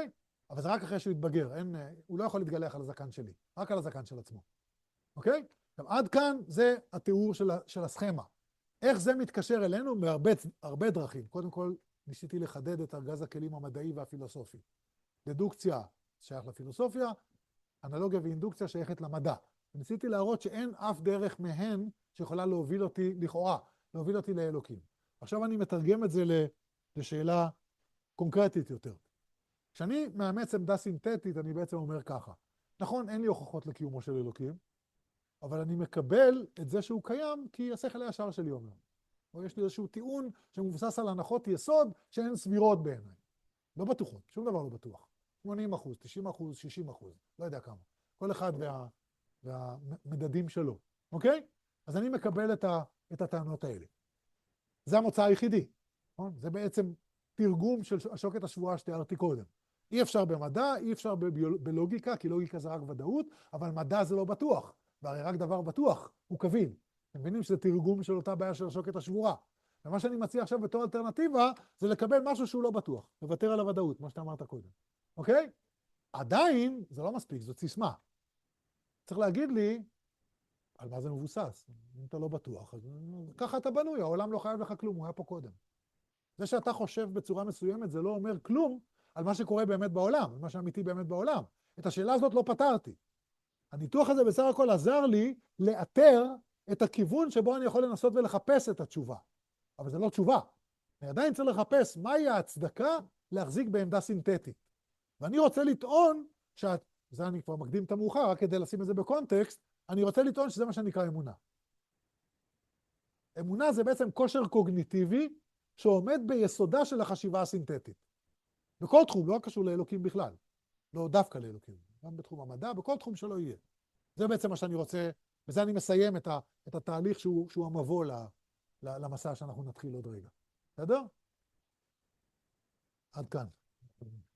אבל זה רק אחרי שהוא יתבגר, אין, הוא לא יכול להתגלח על הזקן שלי, רק על הזקן של עצמו. אוקיי? עכשיו, עד כאן זה התיאור של, של הסכמה. איך זה מתקשר אלינו? מהרבה הרבה דרכים. קודם כל, ניסיתי לחדד את ארגז הכלים המדעי והפילוסופי. דדוקציה שייך לפילוסופיה, אנלוגיה ואינדוקציה שייכת למדע. וניסיתי להראות שאין אף דרך מהן שיכולה להוביל אותי, לכאורה, להוביל אותי לאלוקים. עכשיו אני מתרגם את זה לשאלה קונקרטית יותר. כשאני מאמץ עמדה סינתטית, אני בעצם אומר ככה. נכון, אין לי הוכחות לקיומו של אלוקים, אבל אני מקבל את זה שהוא קיים כי השכל הישר שלי אומר. או יש לי איזשהו טיעון שמבוסס על הנחות יסוד שהן סבירות בעיניי. לא בטוחות, שום דבר לא בטוח. שמונים אחוז, תשעים אחוז, שישים אחוז, לא יודע כמה. כל אחד וה, והמדדים שלו, אוקיי? אז אני מקבל את, ה, את הטענות האלה. זה המוצא היחידי. נכון? זה בעצם תרגום של השוקת השבועה שתיארתי קודם. אי אפשר במדע, אי אפשר בביול... בלוגיקה, כי לוגיקה זה רק ודאות, אבל מדע זה לא בטוח. והרי רק דבר בטוח הוא קביל. אתם מבינים שזה תרגום של אותה בעיה של השוקת השבורה. ומה שאני מציע עכשיו בתור אלטרנטיבה, זה לקבל משהו שהוא לא בטוח. לוותר על הוודאות, מה שאתה אמרת קודם. אוקיי? עדיין, זה לא מספיק, זאת סיסמה. צריך להגיד לי, על מה זה מבוסס. אם אתה לא בטוח, אז ככה אתה בנוי, העולם לא חייב לך כלום, הוא היה פה קודם. זה שאתה חושב בצורה מסוימת, זה לא אומר כלום על מה שקורה באמת בעולם, על מה שאמיתי באמת בעולם. את השאלה הזאת לא פתרתי. הניתוח הזה בסך הכל עזר לי לאתר את הכיוון שבו אני יכול לנסות ולחפש את התשובה. אבל זה לא תשובה. אני עדיין צריך לחפש מהי ההצדקה להחזיק בעמדה סינתטית. ואני רוצה לטעון, שאת, זה אני כבר מקדים את המאוחר, רק כדי לשים את זה בקונטקסט, אני רוצה לטעון שזה מה שנקרא אמונה. אמונה זה בעצם כושר קוגניטיבי שעומד ביסודה של החשיבה הסינתטית. בכל תחום, לא קשור לאלוקים בכלל. לא דווקא לאלוקים, גם בתחום המדע, בכל תחום שלא יהיה. זה בעצם מה שאני רוצה, וזה אני מסיים את, ה, את התהליך שהוא, שהוא המבוא ל, ל, למסע שאנחנו נתחיל עוד רגע. בסדר? עד כאן.